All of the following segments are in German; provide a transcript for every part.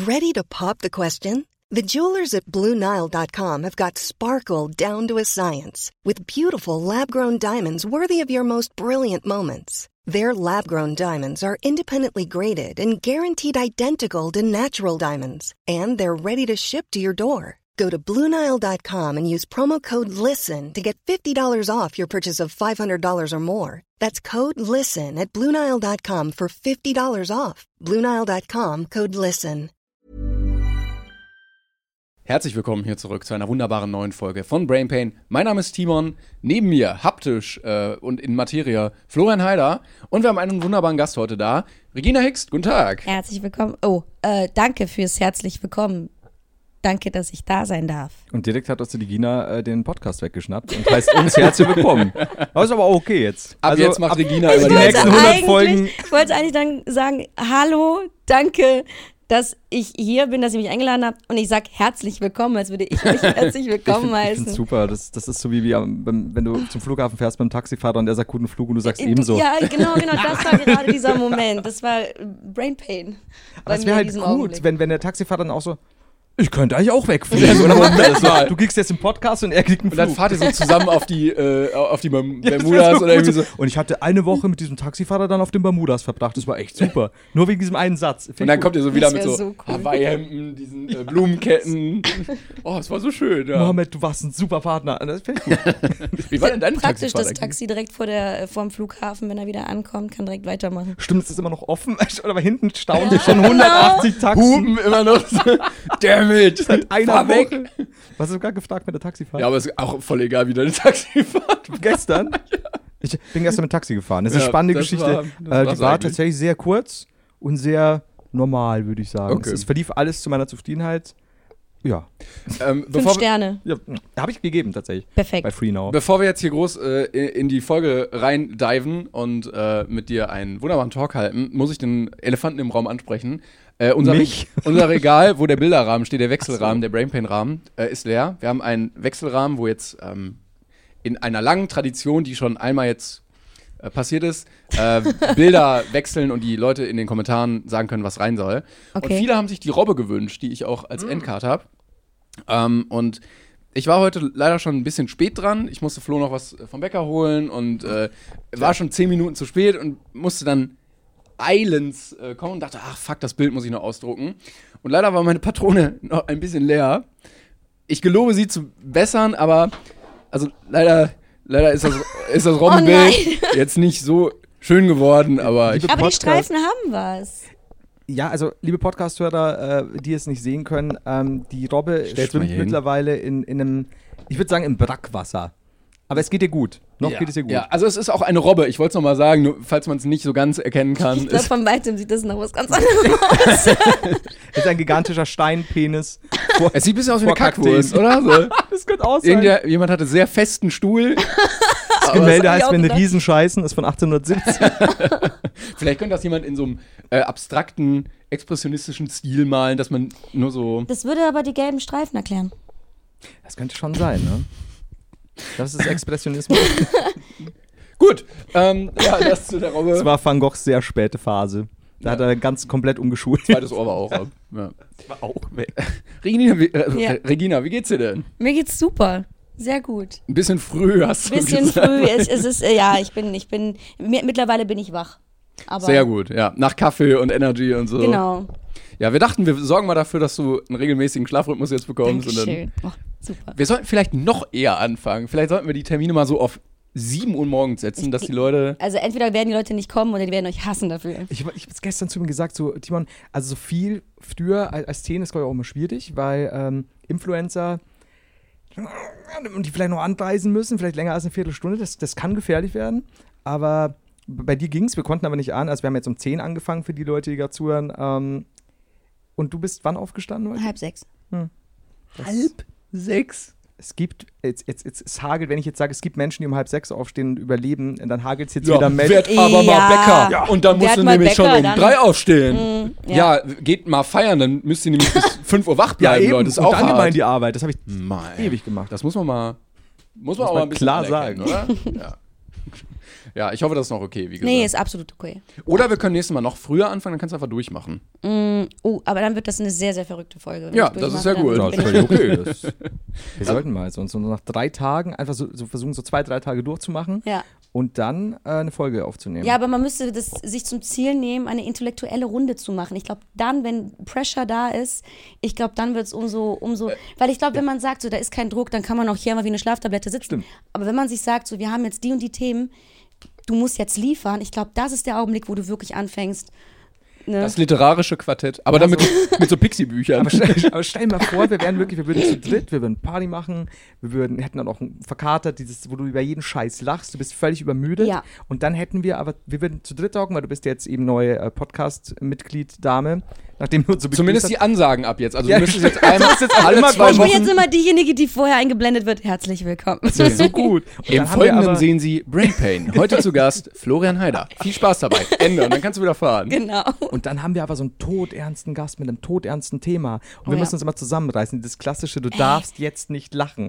Ready to pop the question? The jewelers at BlueNile.com have got sparkle down to a science with beautiful lab-grown diamonds worthy of your most brilliant moments. Their lab-grown diamonds are independently graded and guaranteed identical to natural diamonds, and they're ready to ship to your door. Go to BlueNile.com and use promo code LISTEN to get $50 off your purchase of $500 or more. That's code LISTEN at BlueNile.com for $50 off. BlueNile.com, code LISTEN. Herzlich willkommen hier zurück zu einer wunderbaren neuen Folge von Brain Pain. Mein Name ist Timon, neben mir haptisch und in Materie Florian Heider und wir haben einen wunderbaren Gast heute da, Regina Hickst, guten Tag. Herzlich willkommen. Danke fürs herzlich willkommen. Danke, dass ich da sein darf. Und direkt hat uns die Regina den Podcast weggeschnappt und heißt uns herzlich willkommen. Das ist aber auch okay jetzt. Ab jetzt macht Regina über die nächsten 100 Folgen. Ich wollte eigentlich dann sagen, hallo, danke, dass ich hier bin, dass ihr mich eingeladen habt und ich sage herzlich willkommen, als würde ich mich herzlich willkommen heißen. Ich finde super, das ist so wie wenn du zum Flughafen fährst beim Taxifahrer und der sagt guten Flug und du sagst ebenso. Ja, genau, das war gerade dieser Moment, das war Brain Pain. Aber es wäre halt gut, wenn der Taxifahrer dann auch so, ich könnte eigentlich auch wegfliegen. Oder Moment, du kriegst jetzt den Podcast und er kriegt einen Flug. Und dann fahrt ihr so zusammen auf die Bermudas oder irgendwie so. Und ich hatte eine Woche mit diesem Taxifahrer dann auf den Bermudas verbracht. Das war echt super. Nur wegen diesem einen Satz. Und dann kommt ihr so wieder mit so cool. Hawaii-Hemden, diesen Blumenketten. Oh, es war so schön. Ja. Mohammed, du warst ein super Partner. Das finde ich gut. Wie war denn dein Praktisch Taxifahrer? das Taxi direkt vorm Flughafen, wenn er wieder ankommt, kann direkt weitermachen. Stimmt, es ist immer noch offen. Aber hinten staunen sich schon 180 Taxen. Hupen immer noch. Damn it. Seit einer Woche. Was hast du gerade gefragt mit der Taxifahrt? Ja, aber es ist auch voll egal, wie deine Taxifahrt war. Gestern? Ja. Ich bin gestern mit Taxi gefahren. Das ist eine spannende Geschichte. Die war tatsächlich sehr kurz und sehr normal, würde ich sagen. Okay. Es verlief alles zu meiner Zufriedenheit. Ja. 5 Sterne. Ja, habe ich gegeben tatsächlich. Perfekt. Bei FreeNow. Bevor wir jetzt hier groß in die Folge rein diven und mit dir einen wunderbaren Talk halten, muss ich den Elefanten im Raum ansprechen. Unser Regal, wo der Bilderrahmen steht, der Wechselrahmen, der Brainpain-Rahmen, ist leer. Wir haben einen Wechselrahmen, wo jetzt in einer langen Tradition, die schon einmal jetzt passiert ist, Bilder wechseln und die Leute in den Kommentaren sagen können, was rein soll. Okay. Und viele haben sich die Robbe gewünscht, die ich auch als Endcard habe. Und ich war heute leider schon ein bisschen spät dran. Ich musste Flo noch was vom Bäcker holen und war schon 10 Minuten zu spät und musste dann eilends kommen und dachte, ach fuck, das Bild muss ich noch ausdrucken. Und leider war meine Patrone noch ein bisschen leer. Ich gelobe sie zu bessern, aber also leider ist das Robbenbild jetzt nicht so schön geworden, aber die Streifen haben was. Ja, also liebe Podcast-Hörer, die es nicht sehen können, die Robbe schwimmt mittlerweile in einem, ich würde sagen, im Brackwasser. Aber es geht ihr gut. Geht es ihr gut. Ja, also es ist auch eine Robbe. Ich wollte es nochmal sagen, nur, falls man es nicht so ganz erkennen kann. Ich glaube, von weitem sieht das noch was ganz anderes aus. Es ist ein gigantischer Steinpenis. Es sieht ein bisschen aus wie eine Kackwurst, oder? So. Das könnte auch sein. Jemand hatte sehr festen Stuhl. Das Gemälde heißt, wenn Riesen scheißen, ist von 1870. Vielleicht könnte das jemand in so einem abstrakten, expressionistischen Stil malen, dass man nur so... Das würde aber die gelben Streifen erklären. Das könnte schon sein, ne? Das ist Expressionismus. Gut, das zu der Robbe. Das war Van Goghs sehr späte Phase. Da hat er ganz komplett umgeschult. Zweites Ohr war auch ab. Ja. Das war auch weg. Regina, wie geht's dir denn? Mir geht's super. Sehr gut. Ein bisschen früh hast du gesagt. Ein bisschen früh. Es ist, mittlerweile bin ich wach. Aber sehr gut, ja. Nach Kaffee und Energy und so. Genau. Ja, wir dachten, wir sorgen mal dafür, dass du einen regelmäßigen Schlafrhythmus jetzt bekommst. Dankeschön. Super. Wir sollten vielleicht noch eher anfangen. Vielleicht sollten wir die Termine mal so auf 7 Uhr morgens setzen, dass die Leute... Also entweder werden die Leute nicht kommen oder die werden euch hassen dafür. Ich habe es gestern zu ihm gesagt, so Timon, also so viel früher als 10 ist, glaube ich, auch immer schwierig, weil Influencer, die vielleicht noch anreisen müssen, vielleicht länger als eine Viertelstunde, das kann gefährlich werden. Aber bei dir ging's, wir konnten aber nicht an, also wir haben jetzt um 10 angefangen für die Leute, die gerade zuhören. Und du bist wann aufgestanden heute? 5:30. 5:30? Es gibt, es hagelt, wenn ich jetzt sage, es gibt Menschen, die um 5:30 aufstehen und überleben, dann hagelt es jetzt wieder mit. Werd aber mal Bäcker. Ja. Und dann musst du nämlich Bäcker, schon um 3 aufstehen. Ja, geht mal feiern, dann müsst ihr nämlich bis 5 Uhr wach bleiben, Leute. Das ist und auch dann hart. immer in die Arbeit. Das habe ich ewig gemacht. Das muss man auch mal ein bisschen klar sagen, oder? Ja. Ja, ich hoffe, das ist noch okay, wie gesagt. Nee, ist absolut okay. Oder wir können nächstes Mal noch früher anfangen, dann kannst du einfach durchmachen. Oh, aber dann wird das eine sehr, sehr verrückte Folge. Wenn Ja, ich das ist durchmache, ja dann gut. Ja, bin ist ich- völlig okay. Wir sollten mal so nach 3 Tagen einfach so versuchen, so 2-3 Tage durchzumachen Ja. und dann eine Folge aufzunehmen. Ja, aber man müsste das sich zum Ziel nehmen, eine intellektuelle Runde zu machen. Ich glaube, dann, wenn Pressure da ist, ich glaube, dann wird es umso, weil ich glaube, wenn man sagt, so, da ist kein Druck, dann kann man auch hier mal wie eine Schlaftablette sitzen. Stimmt. Aber wenn man sich sagt, so, wir haben jetzt die und die Themen, du musst jetzt liefern, ich glaube, das ist der Augenblick, wo du wirklich anfängst. Ne? Das literarische Quartett. Aber dann mit so Pixie-Büchern. Aber stell dir mal vor, wir würden zu dritt, wir würden Party machen, hätten dann auch verkatert, wo du über jeden Scheiß lachst, du bist völlig übermüdet. Ja. Und dann wir würden zu dritt hocken, weil du bist jetzt eben neue Podcast-Mitglied, Dame. Nachdem du so Zumindest die Ansagen ab jetzt. Also Ja, du müsstest jetzt einmal alle immer 2 Ich bin jetzt Wochen. immer diejenige, die vorher eingeblendet wird. Herzlich willkommen. Das ist so gut. Und Im dann haben wir Folgenden aber- sehen Sie Brain Pain. Heute zu Gast Florian Heider. Viel Spaß dabei. Ende. Und dann kannst du wieder fahren. Genau. Und dann haben wir aber so einen todernsten Gast mit einem todernsten Thema. Und wir ja. müssen uns immer zusammenreißen. Das klassische, du darfst jetzt nicht lachen.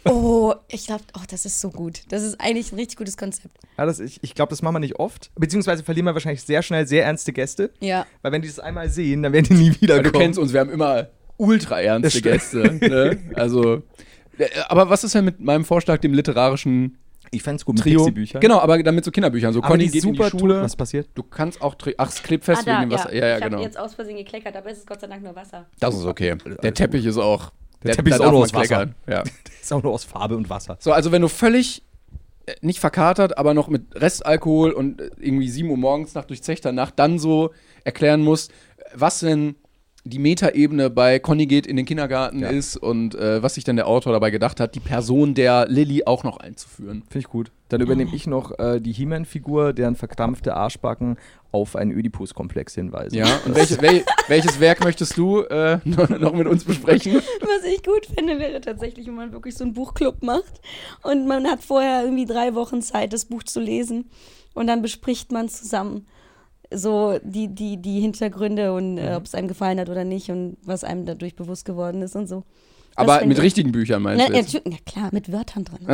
Ich glaube, das ist so gut. Das ist eigentlich ein richtig gutes Konzept. Ja, ich glaube, das machen wir nicht oft. Beziehungsweise verlieren wir wahrscheinlich sehr schnell sehr ernste Gäste. Ja. Weil wenn die das einmal sehen, dann werden die nie wieder Weil du kennst uns, wir haben immer ultra ernste Gäste. Ne? Also, aber was ist denn mit meinem Vorschlag, dem literarischen Ich fände es gut mit Trio? Pixie-Büchern. Genau, aber dann mit so Kinderbüchern. So Aber Conny die geht in die super Schule. Was passiert? Du kannst auch, es klebt fest wegen dem Wasser. Ja, ich genau. habe jetzt aus Versehen gekleckert, aber es ist Gott sei Dank nur Wasser. Das ist okay. Der Teppich ist auch. Der Teppich ist da auch darf nur man aus Wasser. kleckern. Ja. Das ist auch nur aus Farbe und Wasser. So, also wenn du völlig nicht verkatert, aber noch mit Restalkohol und irgendwie 7 Uhr morgens nach durchzechter Nacht dann so erklären musst, was denn die Metaebene bei Conny geht in den Kindergarten ist und was sich denn der Autor dabei gedacht hat, die Person der Lilly auch noch einzuführen. Finde ich gut. Dann übernehme ich noch die He-Man-Figur, deren verkrampfte Arschbacken auf einen Ödipus-Komplex hinweisen. Ja, und welches Werk möchtest du noch mit uns besprechen? Was ich gut finde, wäre tatsächlich, wenn man wirklich so einen Buchclub macht und man hat vorher irgendwie 3 Wochen Zeit, das Buch zu lesen und dann bespricht man zusammen so die Hintergründe und ob es einem gefallen hat oder nicht und was einem dadurch bewusst geworden ist und so. Das Aber fände mit ich- richtigen Büchern meinst Na, du jetzt? ja, klar, mit Wörtern drin.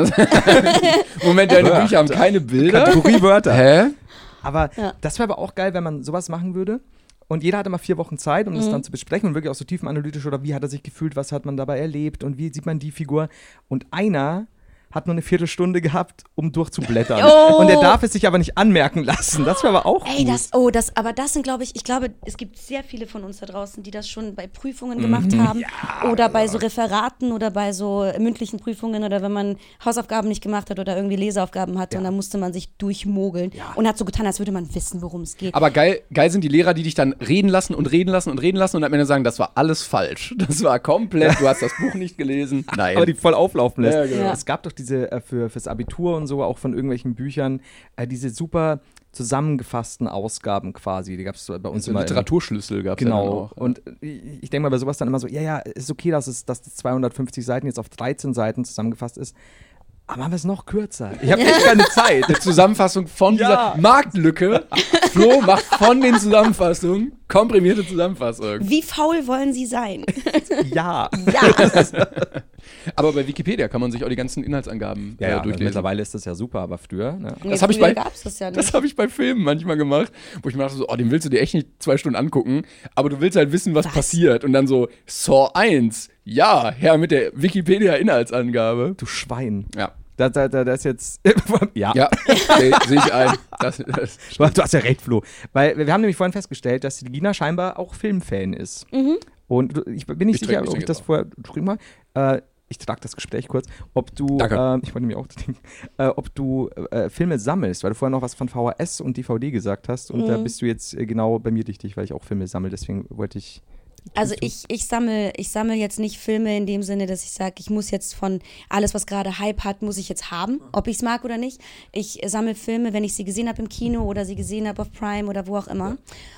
Moment, deine Bücher haben keine Bilder? Kategoriewörter. Hä? Aber Ja. das wäre aber auch geil, wenn man sowas machen würde. Und jeder hatte mal 4 Wochen Zeit, um das dann zu besprechen und wirklich auch so tiefenanalytisch oder wie hat er sich gefühlt, was hat man dabei erlebt und wie sieht man die Figur. Und einer hat nur eine Viertelstunde gehabt, um durchzublättern. Oh. Und der darf es sich aber nicht anmerken lassen. Das wäre aber auch Ey, gut. aber das sind, glaube ich glaube, es gibt sehr viele von uns da draußen, die das schon bei Prüfungen gemacht haben oder bei so Referaten oder bei so mündlichen Prüfungen oder wenn man Hausaufgaben nicht gemacht hat oder irgendwie Leseaufgaben hatte und dann musste man sich durchmogeln und hat so getan, als würde man wissen, worum es geht. Aber geil sind die Lehrer, die dich dann reden lassen und reden lassen und reden lassen und am Ende sagen, das war alles falsch. Das war komplett, du hast das Buch nicht gelesen. Nein. Aber die voll auflaufen lässt. Ja, genau. Ja. Es gab doch diese fürs Abitur und so, auch von irgendwelchen Büchern, diese super zusammengefassten Ausgaben quasi. Die gab es bei uns so immer. Literaturschlüssel gab es ja Genau. dann auch. Und ich denke mal bei sowas dann immer so, ja, ist okay, dass das 250 Seiten jetzt auf 13 Seiten zusammengefasst ist. Aber machen wir es noch kürzer. Ich habe echt keine Zeit. Eine Zusammenfassung von Ja. dieser Marktlücke. Flo macht von den Zusammenfassungen komprimierte Zusammenfassungen. Wie faul wollen Sie sein? Ja. Ja. Aber bei Wikipedia kann man sich auch die ganzen Inhaltsangaben durchlesen. Mittlerweile ist das ja super, aber früher, ne? Das habe ich bei- gab's das ja nicht. Das habe ich bei Filmen manchmal gemacht, wo ich mir dachte so, oh, den willst du dir echt nicht 2 Stunden angucken, aber du willst halt wissen, was passiert. Und dann so, Saw 1, ja, her mit der Wikipedia-Inhaltsangabe. Du Schwein. Ja. Da ist jetzt. Ja. Ja, sehe ich ein. Das, Du hast ja recht, Flo. Weil wir haben nämlich vorhin festgestellt, dass die Gina scheinbar auch Filmfan ist. Und ich bin nicht Ich sicher, trinke ob ich das jetzt vorher. Trink mal. Ich trage das Gespräch kurz. Ob du. Danke. Ich wollte nämlich auch trinken. Ob du Filme sammelst, weil du vorher noch was von VHS und DVD gesagt hast. Und da bist du jetzt genau bei mir richtig, weil ich auch Filme sammle. Deswegen wollte ich. Also ich sammle jetzt nicht Filme in dem Sinne, dass ich sage, ich muss jetzt von alles, was gerade Hype hat, muss ich jetzt haben, ob ich es mag oder nicht. Ich sammle Filme, wenn ich sie gesehen habe im Kino oder sie gesehen habe auf Prime oder wo auch immer.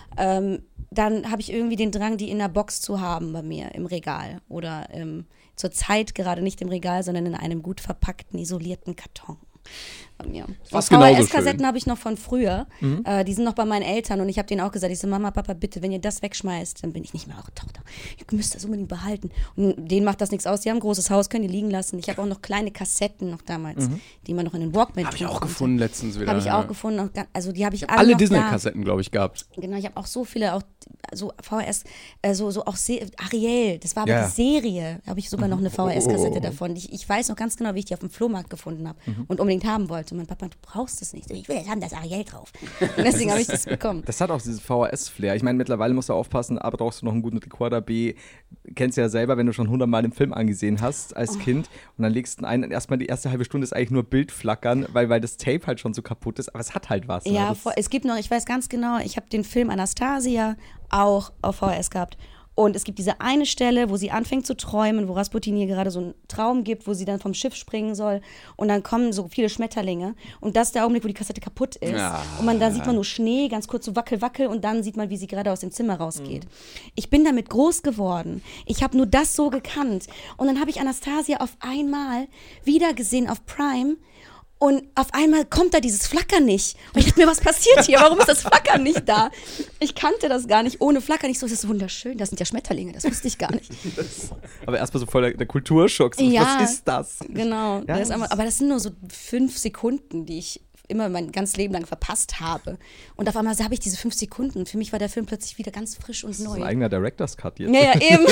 Dann habe ich irgendwie den Drang, die in einer Box zu haben bei mir im Regal. Oder zur Zeit gerade nicht im Regal, sondern in einem gut verpackten, isolierten Karton. Ja. Fast genauso VHS-Kassetten habe ich noch von früher. Die sind noch bei meinen Eltern und ich habe denen auch gesagt, ich so, Mama, Papa, bitte, wenn ihr das wegschmeißt, dann bin ich nicht mehr eure Tochter. Ihr müsst das unbedingt behalten. Und denen macht das nichts aus. Die haben ein großes Haus, können die liegen lassen. Ich habe auch noch kleine Kassetten noch damals, die man noch in den Walkman Habe ich auch gefunden letztens wieder. Habe ich auch gefunden. Also die habe ich alle noch Disney-Kassetten, glaube ich, gehabt. Genau, ich habe auch so viele, auch so VHS, so auch Ariel, das war aber Ja. die Serie, da habe ich sogar noch eine VHS-Kassette davon. Ich weiß noch ganz genau, wie ich die auf dem Flohmarkt gefunden habe und unbedingt haben wollte. Und mein Papa, du brauchst es nicht. Ich will jetzt haben, da ist Ariel drauf. Und deswegen habe ich das bekommen. Das hat auch dieses VHS-Flair. Ich meine, mittlerweile musst du aufpassen, A, brauchst du noch einen guten Rekorder, B, kennst du ja selber, wenn du schon 100-mal den Film angesehen hast als Kind und dann legst du einen ein, erstmal die erste halbe Stunde ist eigentlich nur Bildflackern, weil das Tape halt schon so kaputt ist, aber es hat halt was. Ja, ne? es gibt noch, ich weiß ganz genau, ich habe den Film Anastasia auch auf VHS gehabt. Und es gibt diese eine Stelle, wo sie anfängt zu träumen, wo Rasputin ihr gerade so einen Traum gibt, wo sie dann vom Schiff springen soll. Und dann kommen so viele Schmetterlinge. Und das ist der Augenblick, wo die Kassette kaputt ist. Ja. Und da sieht man nur Schnee, ganz kurz so wackel, wackel. Und dann sieht man, wie sie gerade aus dem Zimmer rausgeht. Ich bin damit groß geworden. Ich habe nur das so gekannt. Und dann habe ich Anastasia auf einmal wieder gesehen auf Prime. Und auf einmal kommt da dieses Flackern nicht. Und ich dachte mir, was passiert hier? Warum ist das Flackern nicht da? Ich kannte das gar nicht. Ohne Flackern. Ich so, das ist wunderschön. Das sind ja Schmetterlinge. Das wusste ich gar nicht. Aber erstmal so voll der Kulturschock. So, Ja. Was ist das? Genau. Ja, Aber das sind nur so 5 Sekunden, die ich immer mein ganzes Leben lang verpasst habe. Und auf einmal habe ich diese 5 Sekunden. Und für mich war der Film plötzlich wieder ganz frisch und Das ist neu. ein eigener Director's Cut jetzt. Ja, eben.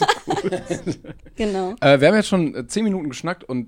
Genau. Wir haben jetzt schon 10 Minuten geschnackt und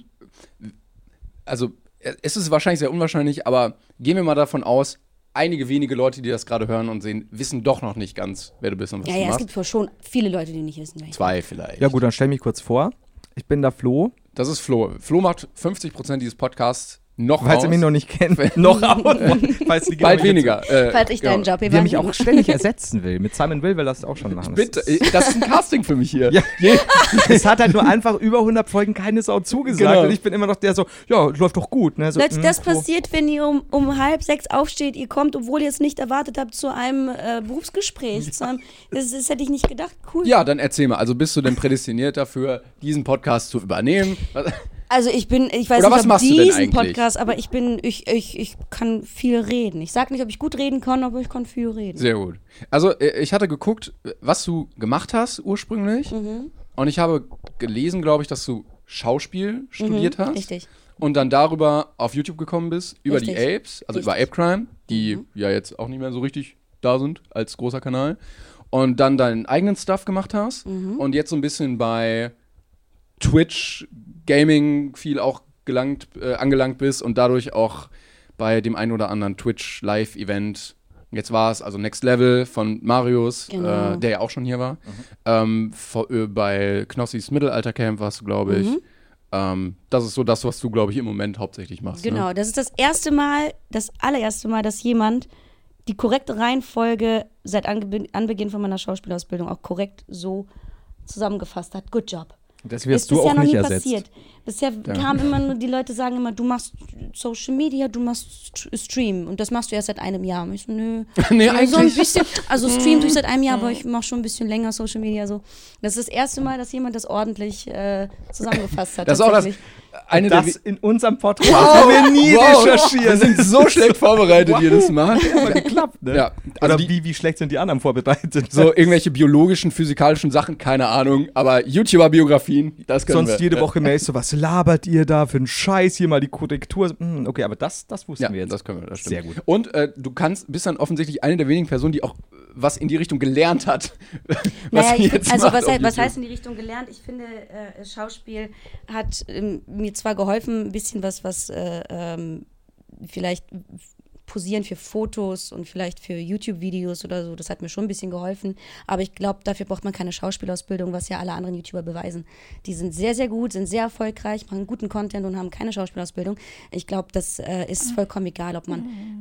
also es ist wahrscheinlich sehr unwahrscheinlich, aber gehen wir mal davon aus, einige wenige Leute, die das gerade hören und sehen, wissen doch noch nicht ganz, wer du bist und was Ja, du es machst. gibt wohl schon viele Leute, die nicht wissen, wer ich bin. 2 vielleicht. Ja gut, dann stell mich kurz vor. Ich bin der Flo. Das ist Flo. Flo macht 50% dieses Podcasts noch Falls aus. ihr mich noch nicht kennt, noch aus. Falls die Bald genau weniger. Falls ich deinen Job Wie er mich auch ständig ersetzen will. Mit Simon Will das auch schon machen. Bitte, das ist ein Casting für mich hier. Ja. Es hat halt nur einfach über 100 Folgen keine Sau zugesagt. Genau. Und ich bin immer noch der so, ja, läuft doch gut. Ne? So, Leute, das Flo. passiert, wenn ihr um 5:30 aufsteht, ihr kommt, obwohl ihr es nicht erwartet habt, zu einem Berufsgespräch. Das hätte ich nicht gedacht. Cool. Ja, dann erzähl mal. Also bist du denn prädestiniert dafür, diesen Podcast zu übernehmen? Also ich weiß Oder was nicht, ob machst du denn diesen eigentlich? Podcast, aber ich kann viel reden. Ich sag nicht, ob ich gut reden kann, aber ich kann viel reden. Sehr gut. Also ich hatte geguckt, was du gemacht hast ursprünglich. Und ich habe gelesen, glaube ich, dass du Schauspiel studiert hast. Richtig. Und dann darüber auf YouTube gekommen bist, über Richtig. die Apes, also über Ape Crime, die ja jetzt auch nicht mehr so richtig da sind als großer Kanal. Und dann deinen eigenen Stuff gemacht hast. Und jetzt so ein bisschen bei Twitch Gaming viel auch angelangt bist und dadurch auch bei dem einen oder anderen Twitch Live-Event. Jetzt war es also Next Level von Marius, Genau. der ja auch schon hier war. Bei Knossis Mittelaltercamp warst du, glaube ich. Das ist so das, was du, glaube ich, im Moment hauptsächlich machst. Genau, Ne? das ist das allererste Mal, dass jemand die korrekte Reihenfolge seit Anbeginn von meiner Schauspielausbildung auch korrekt so zusammengefasst hat. Good job. Das Ist wirst du bisher auch noch nicht nie ersetzt. passiert. Bisher kamen immer nur, die Leute sagen immer, du machst Social Media, du machst Stream und das machst du erst seit einem Jahr. Und ich so, nö. Nee, So ein eigentlich. bisschen, also Stream tue ich seit einem Jahr, aber ich mache schon ein bisschen länger Social Media so. Das ist das erste Mal, dass jemand das ordentlich zusammengefasst hat. Das ist auch das. tatsächlich. Eine Das der in unserem Podcast haben wir nie recherchiert. Wir sind so schlecht vorbereitet jedes Mal. Aber geklappt, ne? Ja, also Oder wie schlecht sind die anderen vorbereitet? So irgendwelche biologischen, physikalischen Sachen, keine Ahnung. Aber YouTuber-Biografien, das können wir. Sonst jede Woche Mails so, was labert ihr da für einen Scheiß? Hier mal die Korrektur. Okay, aber das wussten Ja, wir jetzt. das können wir, das stimmt. Sehr gut. Und du bist dann offensichtlich eine der wenigen Personen, die auch was in die Richtung gelernt hat. Naja, sie jetzt also macht was auf heißt YouTube. in die Richtung gelernt? Ich finde, Schauspiel hat mir zwar geholfen, ein bisschen was vielleicht Posieren für Fotos und vielleicht für YouTube-Videos oder so, das hat mir schon ein bisschen geholfen, aber ich glaube, dafür braucht man keine Schauspielausbildung, was ja alle anderen YouTuber beweisen. Die sind sehr, sehr gut, sind sehr erfolgreich, machen guten Content und haben keine Schauspielausbildung. Ich glaube, das ist vollkommen egal, ob man,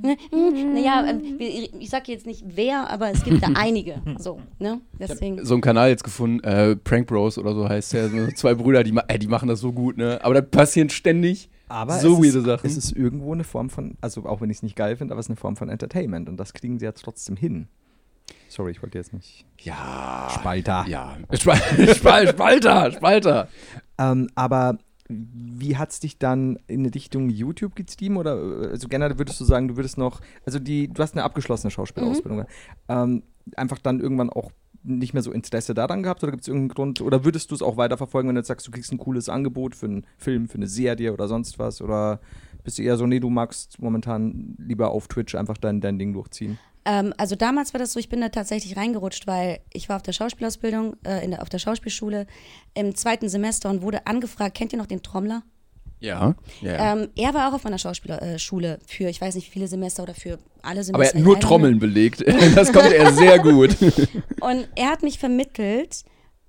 ich sage jetzt nicht wer, aber es gibt da einige, so, ne, deswegen. So einen Kanal jetzt gefunden, Prank Bros oder so heißt der, so 2 Brüder, die machen das so gut, ne? Aber da passieren ständig Aber so es weirde ist, Sachen. es ist irgendwo eine Form von, also auch wenn ich es nicht geil finde, aber es ist eine Form von Entertainment und das kriegen sie ja trotzdem hin. Sorry, ich wollte jetzt nicht. Ja. Spalter. Ja. Spalter. Aber wie hat es dich dann in eine Richtung YouTube getrieben? Oder also generell würdest du sagen, du würdest noch, also du hast eine abgeschlossene Schauspielausbildung, einfach dann irgendwann auch nicht mehr so Interesse daran gehabt oder gibt es irgendeinen Grund? Oder würdest du es auch weiterverfolgen, wenn du jetzt sagst, du kriegst ein cooles Angebot für einen Film, für eine Serie oder sonst was? Oder bist du eher so, nee, du magst momentan lieber auf Twitch einfach dein Ding durchziehen? Also damals war das so, ich bin da tatsächlich reingerutscht, weil ich war auf der Schauspielausbildung, auf der Schauspielschule im 2. Semester und wurde angefragt, kennt ihr noch den Trommler? Ja. Er war auch auf meiner Schauspielschule für, ich weiß nicht, viele Semester oder für alle Semester. Aber er hat nur Trommeln belegt. Das konnte er sehr gut. Und er hat mich vermittelt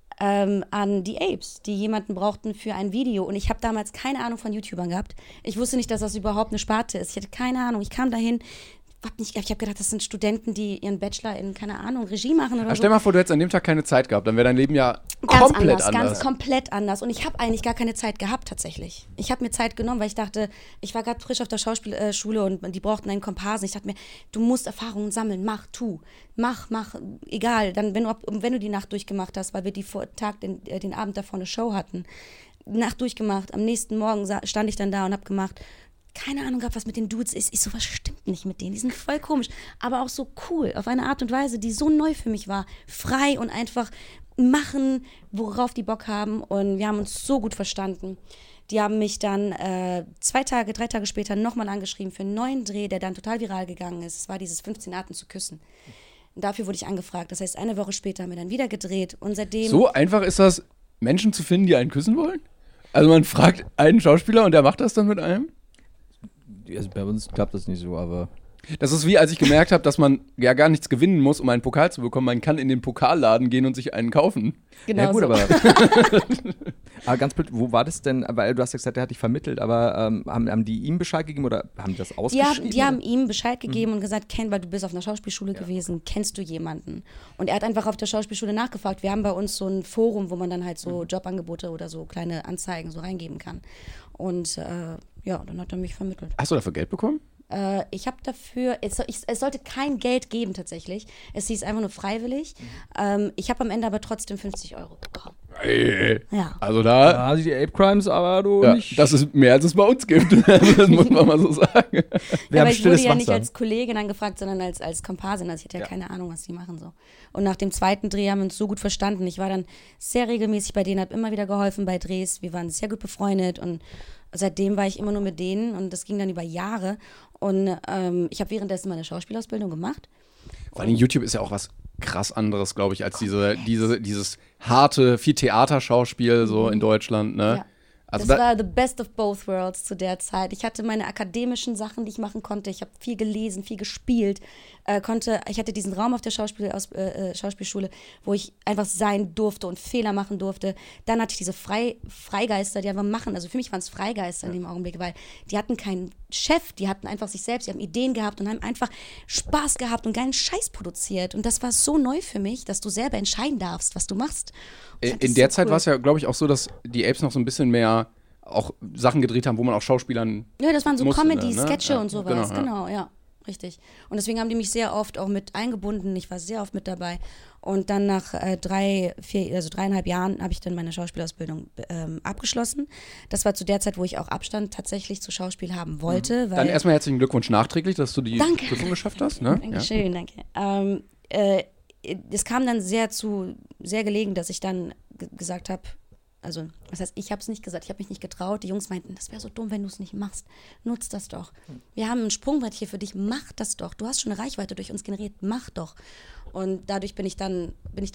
an die Apes, die jemanden brauchten für ein Video. Und ich habe damals keine Ahnung von YouTubern gehabt. Ich wusste nicht, dass das überhaupt eine Sparte ist. Ich hatte keine Ahnung. Ich kam dahin, ich habe gedacht, das sind Studenten, die ihren Bachelor in, keine Ahnung, Regie machen oder so. Stell mal vor, du hättest an dem Tag keine Zeit gehabt, dann wäre dein Leben ja Ganz komplett anders. Und ich habe eigentlich gar keine Zeit gehabt tatsächlich. Ich habe mir Zeit genommen, weil ich dachte, ich war gerade frisch auf der Schauspielschule und die brauchten einen Komparsen. Ich dachte mir, du musst Erfahrungen sammeln, mach, egal. Dann, wenn du die Nacht durchgemacht hast, weil wir den Abend davor eine Show hatten, Nacht durchgemacht, am nächsten Morgen stand ich dann da und habe gemacht, keine Ahnung gehabt, was mit den Dudes ist. Ich so, was stimmt nicht mit denen? Die sind voll komisch, aber auch so cool, auf eine Art und Weise, die so neu für mich war. Frei und einfach machen, worauf die Bock haben. Und wir haben uns so gut verstanden. Die haben mich dann 3 Tage später nochmal angeschrieben für einen neuen Dreh, der dann total viral gegangen ist. Es war dieses 15 Arten zu küssen. Und dafür wurde ich angefragt. Das heißt, eine Woche später haben wir dann wieder gedreht. Und seitdem... So einfach ist das, Menschen zu finden, die einen küssen wollen? Also man fragt einen Schauspieler und der macht das dann mit einem? Also bei uns klappt das nicht so, aber... Das ist wie, als ich gemerkt habe, dass man ja gar nichts gewinnen muss, um einen Pokal zu bekommen. Man kann in den Pokalladen gehen und sich einen kaufen. Genau ja gut, so. aber ganz blöd, wo war das denn? Weil du hast ja gesagt, der hat dich vermittelt, aber haben die ihm Bescheid gegeben oder haben die das ausgeschrieben? Die haben ihm Bescheid gegeben und gesagt, weil du bist auf einer Schauspielschule gewesen, kennst du jemanden? Und er hat einfach auf der Schauspielschule nachgefragt. Wir haben bei uns so ein Forum, wo man dann halt so Jobangebote oder so kleine Anzeigen so reingeben kann. Und dann hat er mich vermittelt. Hast du dafür Geld bekommen? Ich habe dafür, es sollte kein Geld geben tatsächlich. Es hieß einfach nur freiwillig. Ich habe am Ende aber trotzdem 50 Euro bekommen. Hey. Ja. Also da... Ja, die Ape Crimes, aber du nicht... Das ist mehr, als es bei uns gibt. Das muss man mal so sagen. Aber ich wurde ja nicht als Kollegin angefragt, sondern als Komparsin. Also ich hatte ja keine Ahnung, was die machen so. Und nach dem 2. Dreh haben wir uns so gut verstanden. Ich war dann sehr regelmäßig bei denen, habe immer wieder geholfen bei Drehs. Wir waren sehr gut befreundet und seitdem war ich immer nur mit denen und das ging dann über Jahre. Und ich habe währenddessen meine Schauspielausbildung gemacht. Vor allem YouTube ist ja auch was krass anderes, glaube ich, als dieses harte, viel Theaterschauspiel so in Deutschland, ne? Ja. Also das war the best of both worlds zu der Zeit. Ich hatte meine akademischen Sachen, die ich machen konnte. Ich habe viel gelesen, viel gespielt. Ich hatte diesen Raum auf der Schauspielschule, wo ich einfach sein durfte und Fehler machen durfte. Dann hatte ich diese Freigeister, die einfach machen. Also für mich waren es Freigeister in dem Augenblick, weil die hatten keinen Chef, die hatten einfach sich selbst, die haben Ideen gehabt und haben einfach Spaß gehabt und geilen Scheiß produziert. Und das war so neu für mich, dass du selber entscheiden darfst, was du machst. In der Zeit war es ja, glaube ich, auch so, dass die Apes noch so ein bisschen mehr auch Sachen gedreht haben, wo man auch Schauspielern Ja, das waren so musste, Comedy, ne? Sketche Ja, und sowas. Genau, ja, richtig. Und deswegen haben die mich sehr oft auch mit eingebunden. Ich war sehr oft mit dabei. Und dann nach 3,5 Jahren habe ich dann meine Schauspielausbildung abgeschlossen. Das war zu der Zeit, wo ich auch Abstand tatsächlich zu Schauspiel haben wollte. Weil Dann erstmal herzlichen Glückwunsch nachträglich, dass du die Prüfung geschafft hast. Ne? Dankeschön, danke. Es kam dann sehr gelegen, dass ich dann gesagt habe, also, das heißt, ich habe es nicht gesagt, ich habe mich nicht getraut. Die Jungs meinten, das wäre so dumm, wenn du es nicht machst. Nutz das doch. Wir haben ein Sprungbrett hier für dich, mach das doch. Du hast schon eine Reichweite durch uns generiert, mach doch. Und dadurch bin ich dann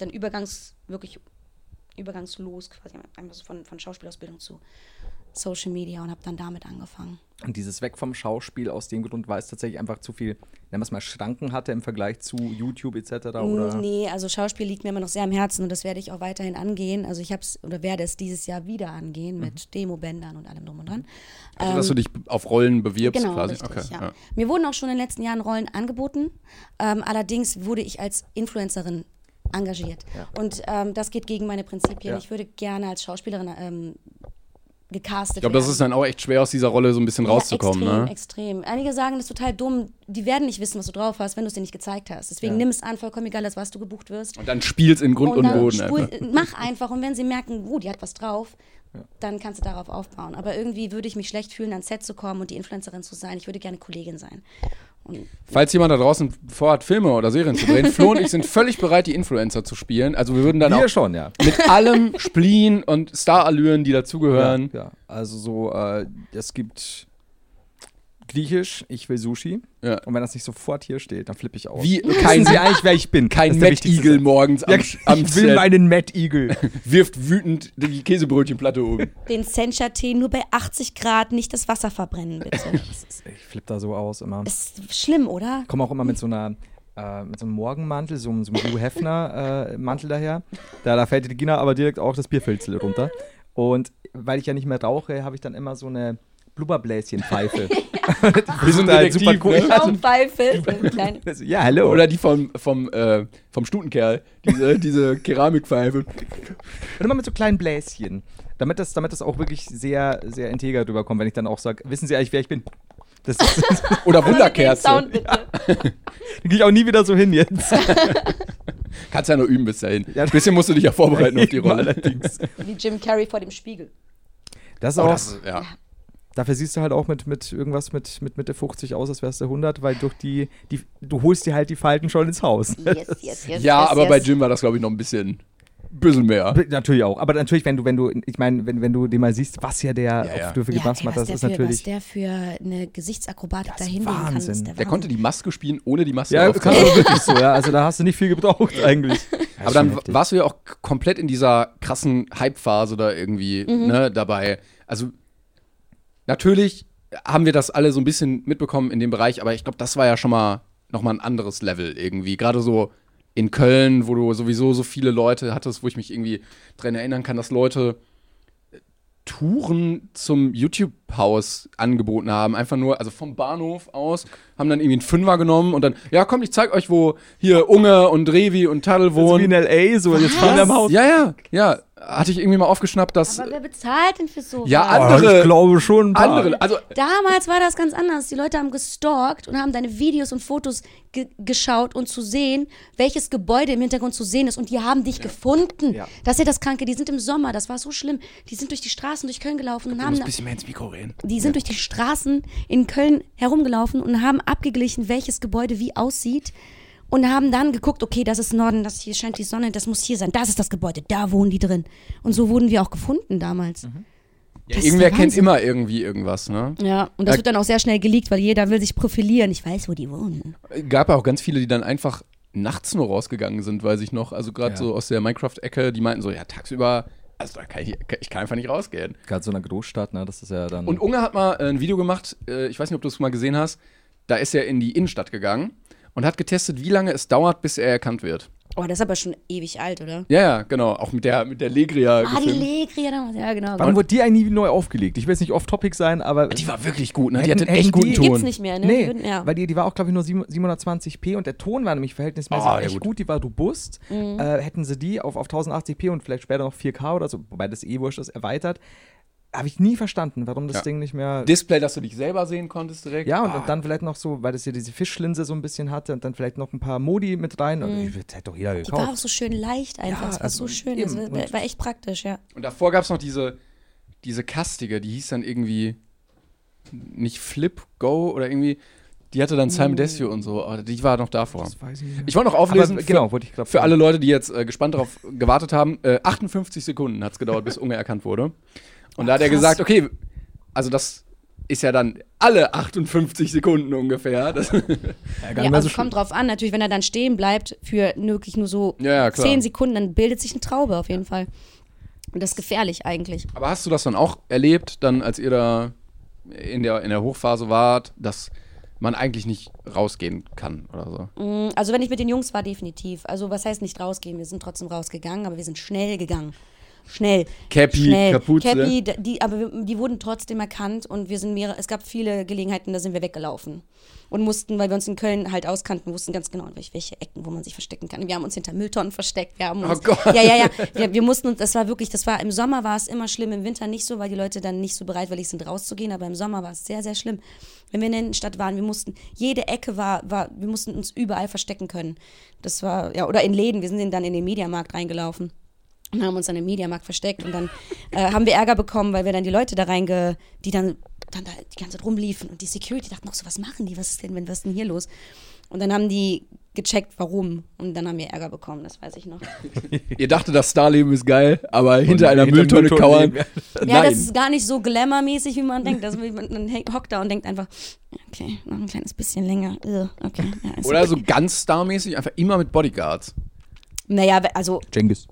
übergangslos quasi einfach so von Schauspielausbildung zu Social Media und habe dann damit angefangen. Und dieses Weg vom Schauspiel aus dem Grund, weil es tatsächlich einfach zu viel, nennen wir es mal, Schranken hatte im Vergleich zu YouTube etc. oder? Nee, also Schauspiel liegt mir immer noch sehr am Herzen und das werde ich auch weiterhin angehen. Also ich werde es dieses Jahr wieder angehen mit Demobändern und allem drum und dran. Also, dass du dich auf Rollen bewirbst genau, quasi? Richtig, okay, ja. Mir wurden auch schon in den letzten Jahren Rollen angeboten. Allerdings wurde ich als Influencerin engagiert. Ja. Und das geht gegen meine Prinzipien. Ja. Ich würde gerne als Schauspielerin gecastet Ich glaube, das ist dann auch echt schwer, aus dieser Rolle so ein bisschen rauszukommen. Extrem, Ne? extrem. Einige sagen, das ist total dumm. Die werden nicht wissen, was du drauf hast, wenn du es dir nicht gezeigt hast. Deswegen nimm es an, vollkommen egal, als was du gebucht wirst. Und dann spiel's in Grund und dann Boden. Einfach. mach einfach. Und wenn sie merken, die hat was drauf, dann kannst du darauf aufbauen. Aber irgendwie würde ich mich schlecht fühlen, ans Set zu kommen und die Influencerin zu sein. Ich würde gerne Kollegin sein. Und Falls jemand da draußen vorhat, Filme oder Serien zu drehen, Flo und ich sind völlig bereit, die Influencer zu spielen. Also wir würden dann Wir auch schon, ja. mit allem Spleen und Starallüren, die dazugehören. Ja, also so, es gibt Griechisch, ich will Sushi. Ja. Und wenn das nicht sofort hier steht, dann flippe ich aus. Wie Wissen Sie eigentlich, wer ich bin? kein Das ist der Mad wichtigste Eagle Satz. morgens Ja, am ich will Set, meinen Mad Eagle. wirft wütend die Käsebrötchenplatte um. den Sencha-Tee nur bei 80 Grad, nicht das Wasser verbrennen, bitte. Ich flippe da so aus immer. Ist schlimm, oder? Ich komme auch immer mit so einem Morgenmantel, so einem Hugh Hefner Mantel daher. Da fällt die Gina aber direkt auch das Bierfilzel runter. Und weil ich ja nicht mehr rauche, habe ich dann immer so eine Blubberbläschenpfeife. Wie so ein halt Detektiv, super cool. ne? Schaumпfeife. So eine kleine- Ja, hallo. Oder die vom Stutenkerl, diese Keramikpfeife. Und immer mit so kleinen Bläschen. Damit das auch wirklich sehr, sehr integer drüber kommt, wenn ich dann auch sage, wissen Sie eigentlich, wer ich bin? Das ist, Oder Den Wunderkerze. Sound bitte. dann gehe ich auch nie wieder so hin jetzt. Kannst ja noch üben bis dahin. Ja. Ein bisschen musst du dich ja vorbereiten auf die Eben Rolle. allerdings. Wie Jim Carrey vor dem Spiegel. Das ist Oh, auch, ja. dafür siehst du halt auch mit irgendwas mit Mitte 50 aus, als wärst du 100, weil durch du holst dir halt die Falten schon ins Haus. Yes. Ja, aber bei Jim war das, glaube ich, noch ein bisschen mehr. Natürlich auch. Aber natürlich, wenn du den mal siehst, was ja der Ja. auf Dürfe Ja, gebracht hat, das ist was natürlich. der für eine Gesichtsakrobatik Das ist dahin legen kann. Wahnsinn. Ist Der konnte die Maske spielen, ohne die Maske Ja, aufzuhaben. kannst du wirklich so, ja. Also da hast du nicht viel gebraucht eigentlich. Aber dann warst du ja auch komplett in dieser krassen Hype-Phase da irgendwie dabei. Also natürlich haben wir das alle so ein bisschen mitbekommen in dem Bereich, aber ich glaube, das war ja schon mal nochmal ein anderes Level irgendwie. Gerade so in Köln, wo du sowieso so viele Leute hattest, wo ich mich irgendwie dran erinnern kann, dass Leute Touren zum YouTube-Haus angeboten haben. Einfach nur, also vom Bahnhof aus, haben dann irgendwie einen Fünfer genommen und dann, ja komm, ich zeig euch, wo hier Unge und Revi und Tadel so wie wohnen. in L.A., so jetzt fahren wir am Haus. Ja, hatte ich irgendwie mal aufgeschnappt, dass Aber wer bezahlt denn für sowas? ja andere, Ich glaube schon ein paar. also Damals war das ganz anders. Die Leute haben gestalkt und haben deine Videos und Fotos geschaut und zu sehen, welches Gebäude im Hintergrund zu sehen ist. Und die haben dich gefunden. Ja. Das ist ja das Kranke. Die sind im Sommer, das war so schlimm. Die sind durch die Straßen durch Köln gelaufen und du haben. musst ein bisschen mehr ins Mikro reden. Die sind durch die Straßen in Köln herumgelaufen und haben abgeglichen, welches Gebäude wie aussieht. Und haben dann geguckt, okay, das ist Norden, das hier scheint die Sonne, das muss hier sein, das ist das Gebäude, da wohnen die drin. Und so wurden wir auch gefunden damals. Ja, Das ist irgendwer der kennt Wahnsinn. immer irgendwie irgendwas, ne? Ja, und das wird dann auch sehr schnell geleakt, weil jeder will sich profilieren. Ich weiß, wo die wohnen. Gab ja auch ganz viele, die dann einfach nachts nur rausgegangen sind, weiß ich noch. Also gerade Ja. so aus der Minecraft-Ecke, die meinten so, ja, tagsüber, also da ich kann einfach nicht rausgehen. Gerade so in einer Großstadt, ne, das ist ja dann. Und Unge hat mal ein Video gemacht, ich weiß nicht, ob du es mal gesehen hast, da ist er in die Innenstadt gegangen und hat getestet, wie lange es dauert, bis er erkannt wird. Oh, das ist aber schon ewig alt, oder? Ja, genau, auch mit der Legria Ah, die gefilmt. Legria damals, ja, genau. Wann wurde die eigentlich neu aufgelegt? Ich will jetzt nicht off-topic sein, aber. Die war wirklich gut, ne? Die Hätten- hatte einen echt hätten guten die- Ton. Gibt's nicht mehr, ne? Nee, Die würden- ja. weil die war auch, glaube ich, nur 720p und der Ton war nämlich verhältnismäßig ja, echt gut. Die war robust. Hätten sie die auf 1080p und vielleicht später noch 4K oder so, wobei das wurscht ist, erweitert, habe ich nie verstanden, warum das Ja. Ding nicht mehr. Display, dass du dich selber sehen konntest direkt. Ja, und dann vielleicht noch so, weil das hier diese Fischlinse so ein bisschen hatte und dann vielleicht noch ein paar Modi mit rein. Und das hätte doch jeder Die war auch gekauft. so schön leicht einfach. Ja, Es war also so schön. eben. Es war echt praktisch, ja. Und davor gab es noch diese kastige, die hieß dann irgendwie nicht Flip Go oder irgendwie, die hatte dann Simon Desio und so, aber die war noch davor. Das weiß ich nicht mehr. Ich wollte noch auflesen, Aber genau, wollte ich gerade für alle Leute, die jetzt gespannt darauf gewartet haben, 58 Sekunden hat es gedauert, bis Unge erkannt wurde. Und da hat er krass. gesagt, okay, also das ist ja dann alle 58 Sekunden ungefähr. Das Ja, Ja, also kommt drauf an, natürlich, wenn er dann stehen bleibt für wirklich nur so Ja, klar. 10 Sekunden, dann bildet sich eine Traube auf jeden Fall. Und das ist gefährlich eigentlich. Aber hast du das dann auch erlebt, dann als ihr da in der Hochphase wart, dass man eigentlich nicht rausgehen kann oder so? Also wenn ich mit den Jungs war, definitiv. Also was heißt nicht rausgehen? Wir sind trotzdem rausgegangen, aber wir sind schnell gegangen. schnell. Cappy, Kapuze. Cappy, die wurden trotzdem erkannt und es gab viele Gelegenheiten, da sind wir weggelaufen. Und mussten, weil wir uns in Köln halt auskannten, wussten ganz genau, welche Ecken, wo man sich verstecken kann. Wir haben uns hinter Mülltonnen versteckt. Wir haben uns, Oh Gott. Ja. Wir mussten uns, im Sommer war es immer schlimm, im Winter nicht so, weil die Leute dann nicht so bereitwillig sind, rauszugehen. Aber im Sommer war es sehr, sehr schlimm. Wenn wir in der Innenstadt waren, jede Ecke wir mussten uns überall verstecken können. Das war, ja, oder in Läden. Wir sind dann in den Mediamarkt reingelaufen. Und haben uns dann im Mediamarkt versteckt und dann haben wir Ärger bekommen, weil wir dann die Leute da die dann da die ganze Zeit rumliefen und die Security dachten auch so, was machen die, was ist denn hier los? Und dann haben die gecheckt, warum und dann haben wir Ärger bekommen, das weiß ich noch. Ihr dachtet, das Starleben ist geil, aber hinter einer Mülltonne kauern. Ja, das ist gar nicht so glamourmäßig, wie man denkt. Man hockt da und denkt einfach, okay, noch ein kleines bisschen länger. Okay, ja, Oder okay. so ganz starmäßig, einfach immer mit Bodyguards. Naja, also Cengiz.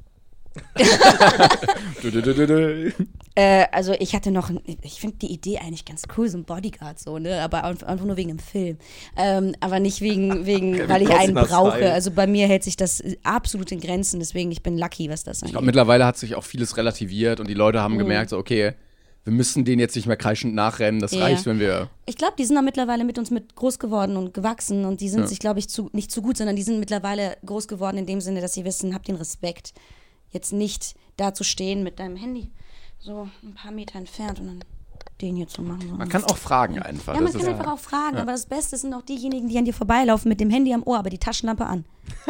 Also ich finde die Idee eigentlich ganz cool, so ein Bodyguard so, ne, aber einfach nur wegen dem Film, aber nicht wegen weil ich einen brauche, also bei mir hält sich das absolut in Grenzen, deswegen ich bin lucky, was das angeht. Ich glaube, mittlerweile hat sich auch vieles relativiert und die Leute haben gemerkt, so, okay, wir müssen denen jetzt nicht mehr kreischend nachrennen, das reicht, wenn wir... Ich glaube, die sind da mittlerweile mit uns groß geworden und gewachsen und die sind sich, glaube ich, nicht zu gut, sondern die sind mittlerweile groß geworden in dem Sinne, dass sie wissen, habt den Respekt, jetzt nicht da zu stehen mit deinem Handy so ein paar Meter entfernt und dann den hier zu machen. So. Man kann auch fragen einfach. Ja, man kann einfach auch fragen, aber das Beste sind auch diejenigen, die an dir vorbeilaufen mit dem Handy am Ohr, aber die Taschenlampe an.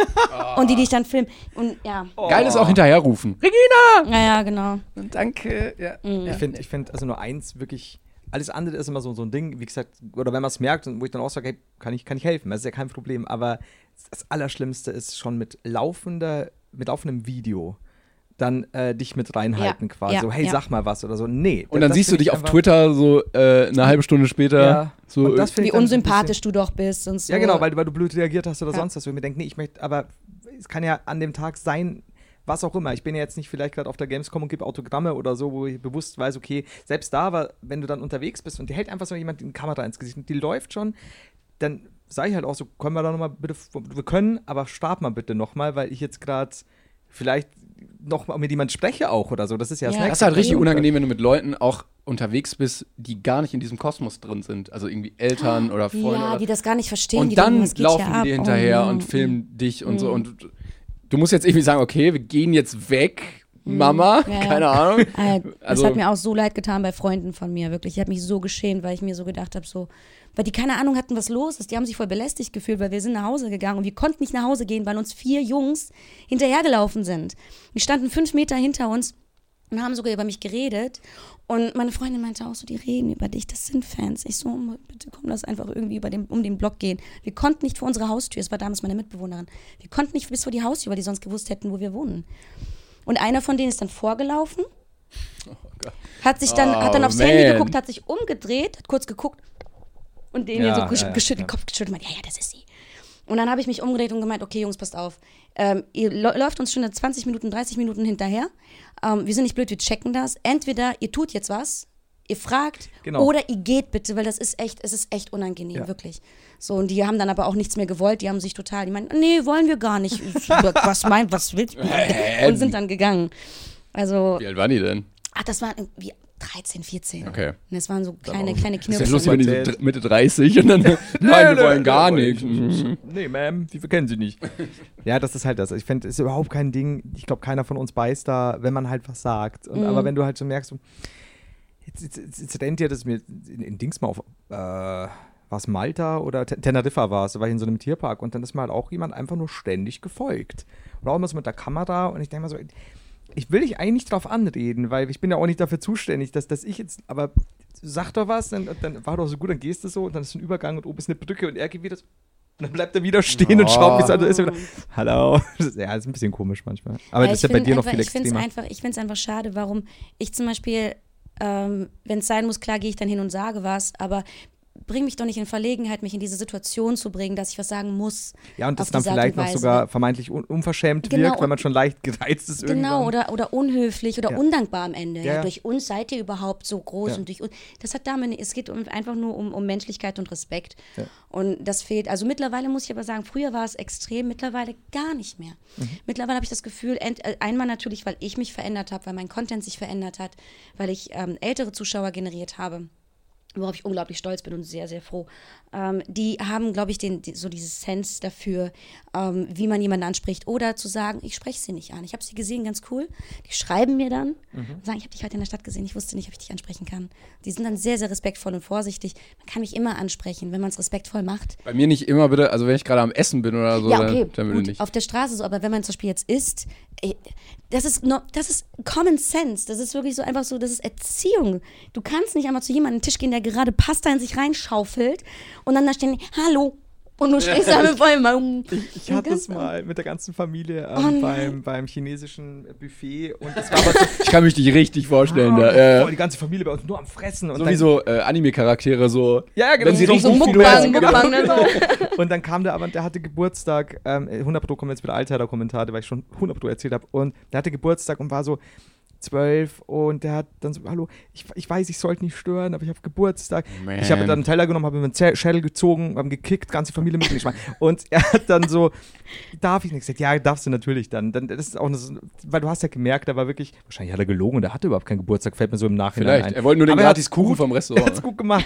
Und die dich dann filmen. Und ja. Geil ist auch hinterherrufen. Regina! Ja, genau. Danke. Ja. Ich finde, also nur eins wirklich, alles andere ist immer so ein Ding, wie gesagt, oder wenn man es merkt, wo ich dann auch sage, hey, kann ich helfen, das ist ja kein Problem, aber das Allerschlimmste ist schon mit laufendem Video dann dich mit reinhalten quasi. So, hey, sag mal was oder so. Nee. Und dann siehst du dich auf Twitter so eine halbe Stunde später. Ja. So und das wie unsympathisch du doch bist und so. Ja, genau, weil du blöd reagiert hast oder sonst was. Wo ich mir denke, nee, ich möchte, aber es kann ja an dem Tag sein, was auch immer. Ich bin ja jetzt nicht vielleicht gerade auf der Gamescom und gebe Autogramme oder so, wo ich bewusst weiß, okay, selbst da, aber wenn du dann unterwegs bist und dir hält einfach so jemand die Kamera ins Gesicht und die läuft schon, dann sage ich halt auch so, können wir da nochmal bitte, wir können, aber start mal bitte nochmal, weil ich jetzt gerade vielleicht noch mal mit jemandem spreche auch oder so. Das ist ja das Nächste. Das ist halt richtig unangenehm, wenn du mit Leuten auch unterwegs bist, die gar nicht in diesem Kosmos drin sind. Also irgendwie Eltern oder Freunde. Ja, die das gar nicht verstehen. Und die dann denken, laufen die dir hinterher und filmen dich und so. Und du musst jetzt irgendwie sagen, okay, wir gehen jetzt weg, Mama. Ja. Keine Ahnung. Das hat mir auch so leid getan bei Freunden von mir, wirklich. Ich habe mich so geschämt, weil ich mir so gedacht habe, so, weil die keine Ahnung hatten, was los ist. Die haben sich voll belästigt gefühlt, weil wir sind nach Hause gegangen und wir konnten nicht nach Hause gehen, weil uns 4 Jungs hinterhergelaufen sind. Die standen 5 Meter hinter uns und haben sogar über mich geredet. Und meine Freundin meinte auch so, die reden über dich, das sind Fans. Ich so, bitte komm, lass einfach irgendwie um den Block gehen. Wir konnten nicht vor unsere Haustür, es war damals meine Mitbewohnerin, wir konnten nicht bis vor die Haustür, weil die sonst gewusst hätten, wo wir wohnen. Und einer von denen ist dann vorgelaufen, hat dann aufs Handy geguckt, hat sich umgedreht, hat kurz geguckt und den hier so den Kopf geschüttelt und meinte, ja, das ist sie. Und dann habe ich mich umgedreht und gemeint, okay, Jungs, passt auf. Ihr läuft uns schon 20 Minuten, 30 Minuten hinterher. Wir sind nicht blöd, wir checken das. Entweder ihr tut jetzt was, ihr fragt, oder ihr geht bitte, weil es ist echt unangenehm, wirklich. So, und die haben dann aber auch nichts mehr gewollt, die haben sich die meinten, nee, wollen wir gar nicht. Was willst du? Und sind dann gegangen. Also, wie alt waren die denn? Ach, das waren irgendwie 13, 14. Okay. Und das waren so kleine Knirps. Das ist ja lustig, wenn die so Mitte 30 und dann, nein, wir wollen gar nichts. Nee, Ma'am, wir kennen sie nicht. Ja, das ist halt das. Ich finde, es ist überhaupt kein Ding. Ich glaube, keiner von uns beißt da, wenn man halt was sagt. Und, aber wenn du halt so merkst, so, jetzt rennt dir das mir in Dings mal auf, was Malta oder Teneriffa war es, da war ich in so einem Tierpark und dann ist mir halt auch jemand einfach nur ständig gefolgt. Und auch immer so mit der Kamera und ich denke mal so, ich will dich eigentlich drauf anreden, weil ich bin ja auch nicht dafür zuständig, dass ich jetzt, aber sag doch was, dann war doch so gut, dann gehst du so und dann ist ein Übergang und oben ist eine Brücke und er geht wieder so, und dann bleibt er wieder stehen und schaut mich so an, dann ist er wieder, hallo. Das ist ein bisschen komisch manchmal. Aber das ist ja bei dir noch viel extremer. Ich finde es einfach schade, warum ich zum Beispiel, wenn es sein muss, klar gehe ich dann hin und sage was, aber bring mich doch nicht in Verlegenheit, mich in diese Situation zu bringen, dass ich was sagen muss. Ja, und das auf dann diese Art vielleicht und noch Weise. sogar vermeintlich unverschämt Genau, wirkt, weil man schon leicht gereizt ist Genau, irgendwann. oder unhöflich oder Ja. undankbar am Ende. Ja. Durch uns seid ihr überhaupt so groß Ja. und durch uns. Das hat damit, es geht einfach nur um Menschlichkeit und Respekt. Ja. Und das fehlt. Also mittlerweile muss ich aber sagen, früher war es extrem, mittlerweile gar nicht mehr. Mittlerweile habe ich das Gefühl, einmal natürlich, weil ich mich verändert habe, weil mein Content sich verändert hat, weil ich ältere Zuschauer generiert habe, worauf ich unglaublich stolz bin und sehr, sehr froh. Die haben, glaube ich, so dieses Sense dafür, wie man jemanden anspricht. Oder zu sagen, ich spreche sie nicht an. Ich habe sie gesehen, ganz cool. Die schreiben mir dann und sagen, ich habe dich heute in der Stadt gesehen, ich wusste nicht, ob ich dich ansprechen kann. Die sind dann sehr, sehr respektvoll und vorsichtig. Man kann mich immer ansprechen, wenn man es respektvoll macht. Bei mir nicht immer, bitte, also wenn ich gerade am Essen bin oder so, Ja, okay, dann bitte gut, nicht. auf der Straße so, aber wenn man zum Beispiel jetzt isst, das ist Common Sense, das ist wirklich so einfach so, das ist Erziehung. Du kannst nicht einmal zu jemandem an den Tisch gehen, der gerade Pasta in sich reinschaufelt und dann da stehen, hallo, und du stehst da mit vollem Ich hatte es mal mit der ganzen Familie nein. beim chinesischen Buffet und das war aber so, Ich kann mich nicht richtig vorstellen. Da, voll die ganze Familie bei uns nur am Fressen. Und so dann, wie so Anime-Charaktere, so. Ja, genau. Wenn sie So richtig viel Mukbang, essen, Mukbang, ne, so. Und dann kam der aber, der hatte Geburtstag, 100% kommen wir jetzt mit Alter-Kommentare, weil ich schon 100% erzählt habe. Und der hatte Geburtstag und war so 12 und der hat dann so, hallo, ich weiß, ich sollte nicht stören, aber ich habe Geburtstag. Man. Ich habe dann einen Teller genommen, habe mir einen Schädel gezogen, haben gekickt, ganze Familie mitgeschmeckt. Und er hat dann so, darf ich nicht? Gesagt, ja, darfst du natürlich dann. Das ist auch, weil du hast ja gemerkt, der war wirklich, wahrscheinlich hat er gelogen und der hatte überhaupt keinen Geburtstag, fällt mir so im Nachhinein Vielleicht. ein. Er wollte nur den Aber er gratis hat's Kuchen gut- vom Er Restaurant. hat's gut gemacht.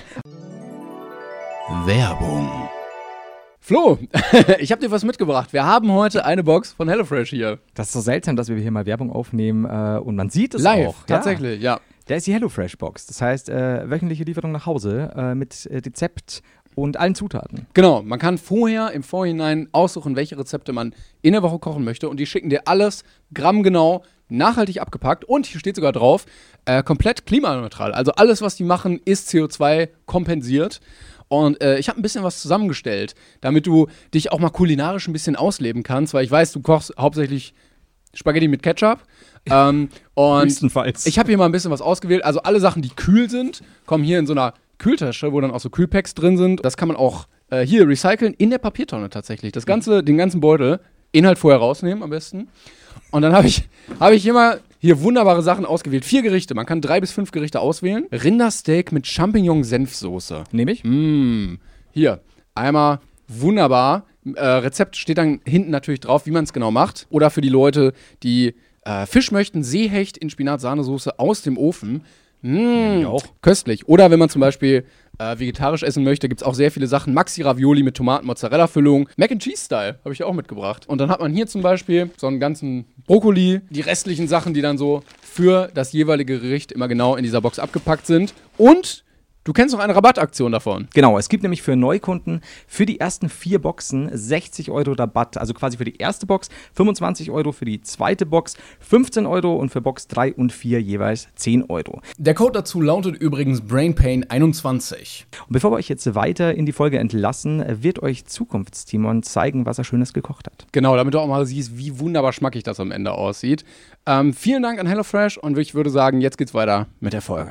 Werbung. Flo, ich habe dir was mitgebracht. Wir haben heute eine Box von HelloFresh hier. Das ist so seltsam, dass wir hier mal Werbung aufnehmen und man sieht es Live, auch. tatsächlich, ja. Der ist die HelloFresh-Box. Das heißt, wöchentliche Lieferung nach Hause mit Rezept und allen Zutaten. Genau, man kann im Vorhinein aussuchen, welche Rezepte man in der Woche kochen möchte und die schicken dir alles grammgenau, nachhaltig abgepackt und hier steht sogar drauf, komplett klimaneutral. Also alles, was die machen, ist CO2 kompensiert. Und ich habe ein bisschen was zusammengestellt, damit du dich auch mal kulinarisch ein bisschen ausleben kannst, weil ich weiß, du kochst hauptsächlich Spaghetti mit Ketchup. Und Höchstenfalls. ich habe hier mal ein bisschen was ausgewählt. Also alle Sachen, die kühl sind, kommen hier in so einer Kühltasche, wo dann auch so Kühlpacks drin sind. Das kann man auch hier recyceln in der Papiertonne tatsächlich. Den ganzen Beutel, Inhalt vorher rausnehmen am besten. Und dann habe ich hier mal wunderbare Sachen ausgewählt. 4 Gerichte, man kann 3 bis 5 Gerichte auswählen. Rindersteak mit Champignon-Senfsoße. Nehme ich? Hier, einmal wunderbar. Rezept steht dann hinten natürlich drauf, wie man es genau macht. Oder für die Leute, die Fisch möchten, Seehecht in Spinat-Sahnesoße aus dem Ofen. auch. Köstlich. Oder wenn man zum Beispiel vegetarisch essen möchte, gibt es auch sehr viele Sachen. Maxi-Ravioli mit Tomaten-Mozzarella-Füllung. Mac-and-Cheese-Style habe ich auch mitgebracht. Und dann hat man hier zum Beispiel so einen ganzen Brokkoli. Die restlichen Sachen, die dann so für das jeweilige Gericht immer genau in dieser Box abgepackt sind. Und du kennst noch eine Rabattaktion davon. Genau, es gibt nämlich für Neukunden für die ersten 4 Boxen 60 € Rabatt. Also quasi für die erste Box 25 € für die zweite Box, 15 € und für Box 3 und 4 jeweils 10 €. Der Code dazu lautet übrigens BrainPain21. Und bevor wir euch jetzt weiter in die Folge entlassen, wird euch Zukunftstimon zeigen, was er Schönes gekocht hat. Genau, damit du auch mal siehst, wie wunderbar schmackig das am Ende aussieht. Vielen Dank an HelloFresh und ich würde sagen, jetzt geht's weiter mit der Folge.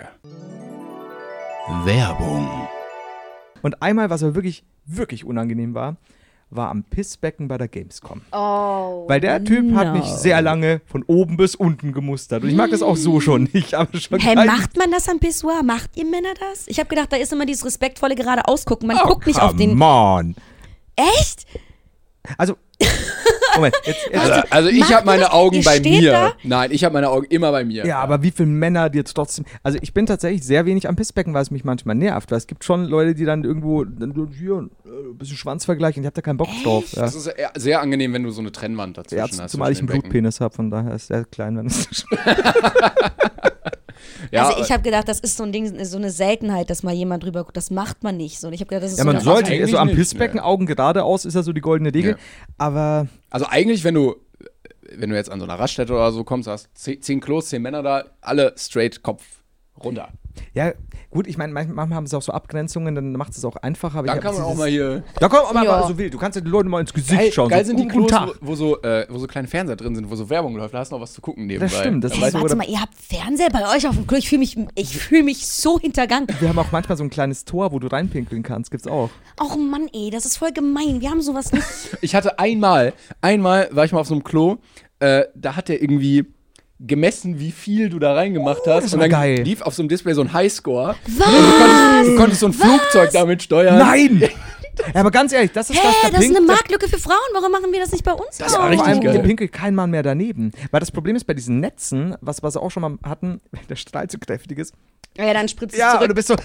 Werbung. Und einmal, was aber wirklich, wirklich unangenehm war am Pissbecken bei der Gamescom. Oh, Weil der Typ hat mich sehr lange von oben bis unten gemustert. Und ich mag das auch so schon nicht. Aber schon Hey, kein- macht man das am Pissoir? Macht ihr Männer das? Ich habe gedacht, da ist immer dieses respektvolle gerade ausgucken. Man guckt nicht auf den... Mann. Echt? Also, Moment, jetzt Also ich macht habe meine ihr das? Augen Ihr bei steht mir. da? Nein, ich habe meine Augen immer bei mir. ja, aber wie viele Männer die jetzt trotzdem. Also, ich bin tatsächlich sehr wenig am Pissbecken, weil es mich manchmal nervt. Weil es gibt schon Leute, die dann irgendwo hier ein bisschen Schwanzvergleich und ich hab da keinen Bock drauf. Ja. Das ist sehr angenehm, wenn du so eine Trennwand dazwischen Ja, hast. zumal ich einen zwischen den Becken. Blutpenis habe, von daher ist der klein, wenn es. Ja, Also ich habe gedacht, das ist so ein Ding, so eine Seltenheit, dass mal jemand drüber guckt. Das macht man nicht so. Und ich habe gedacht, das ist Ja, so man eine sollte, eigentlich also am nicht, Pissbecken nee. Augen geradeaus ist ja so die goldene Regel. Ja. Aber also eigentlich, wenn du jetzt an so einer Raststätte oder so kommst, hast 10 Klos, 10 Männer da, alle straight Kopf runter. Ja, gut, ich meine, manchmal haben sie auch so Abgrenzungen, dann macht es auch einfacher. Aber Dann kann man auch mal hier. Da kommt man Ja. mal so wild. Du kannst ja den Leuten mal ins Gesicht schauen. Geil so, sind die guten Klos, Tag. wo so kleine Fernseher drin sind, wo so Werbung läuft. Da hast du noch was zu gucken nebenbei. Das stimmt, das Dann ist weißt du, Warte wo mal, ihr habt Fernseher bei euch auf dem Klo? Ich fühle mich so hintergangen. Wir haben auch manchmal so ein kleines Tor, wo du reinpinkeln kannst. Gibt's auch. Och Mann, ey, das ist voll gemein. Wir haben sowas nicht. Ich hatte einmal war ich mal auf so einem Klo, da hat der irgendwie gemessen, wie viel du da reingemacht hast. das Und war dann geil. lief auf so einem Display so ein Highscore. Was? Du konntest so ein Flugzeug damit steuern. Nein! Ja, aber ganz ehrlich, das ist Hä, der das ist eine Pink- Marktlücke für Frauen. Warum machen wir das nicht bei uns? Das ist auch? richtig Vor allem, geil. der pinkelt kein Mann mehr daneben. Weil das Problem ist bei diesen Netzen, was wir auch schon mal hatten, wenn der Strahl zu kräftig ist. Ja, dann spritzt es Ja, und zurück. du bist so,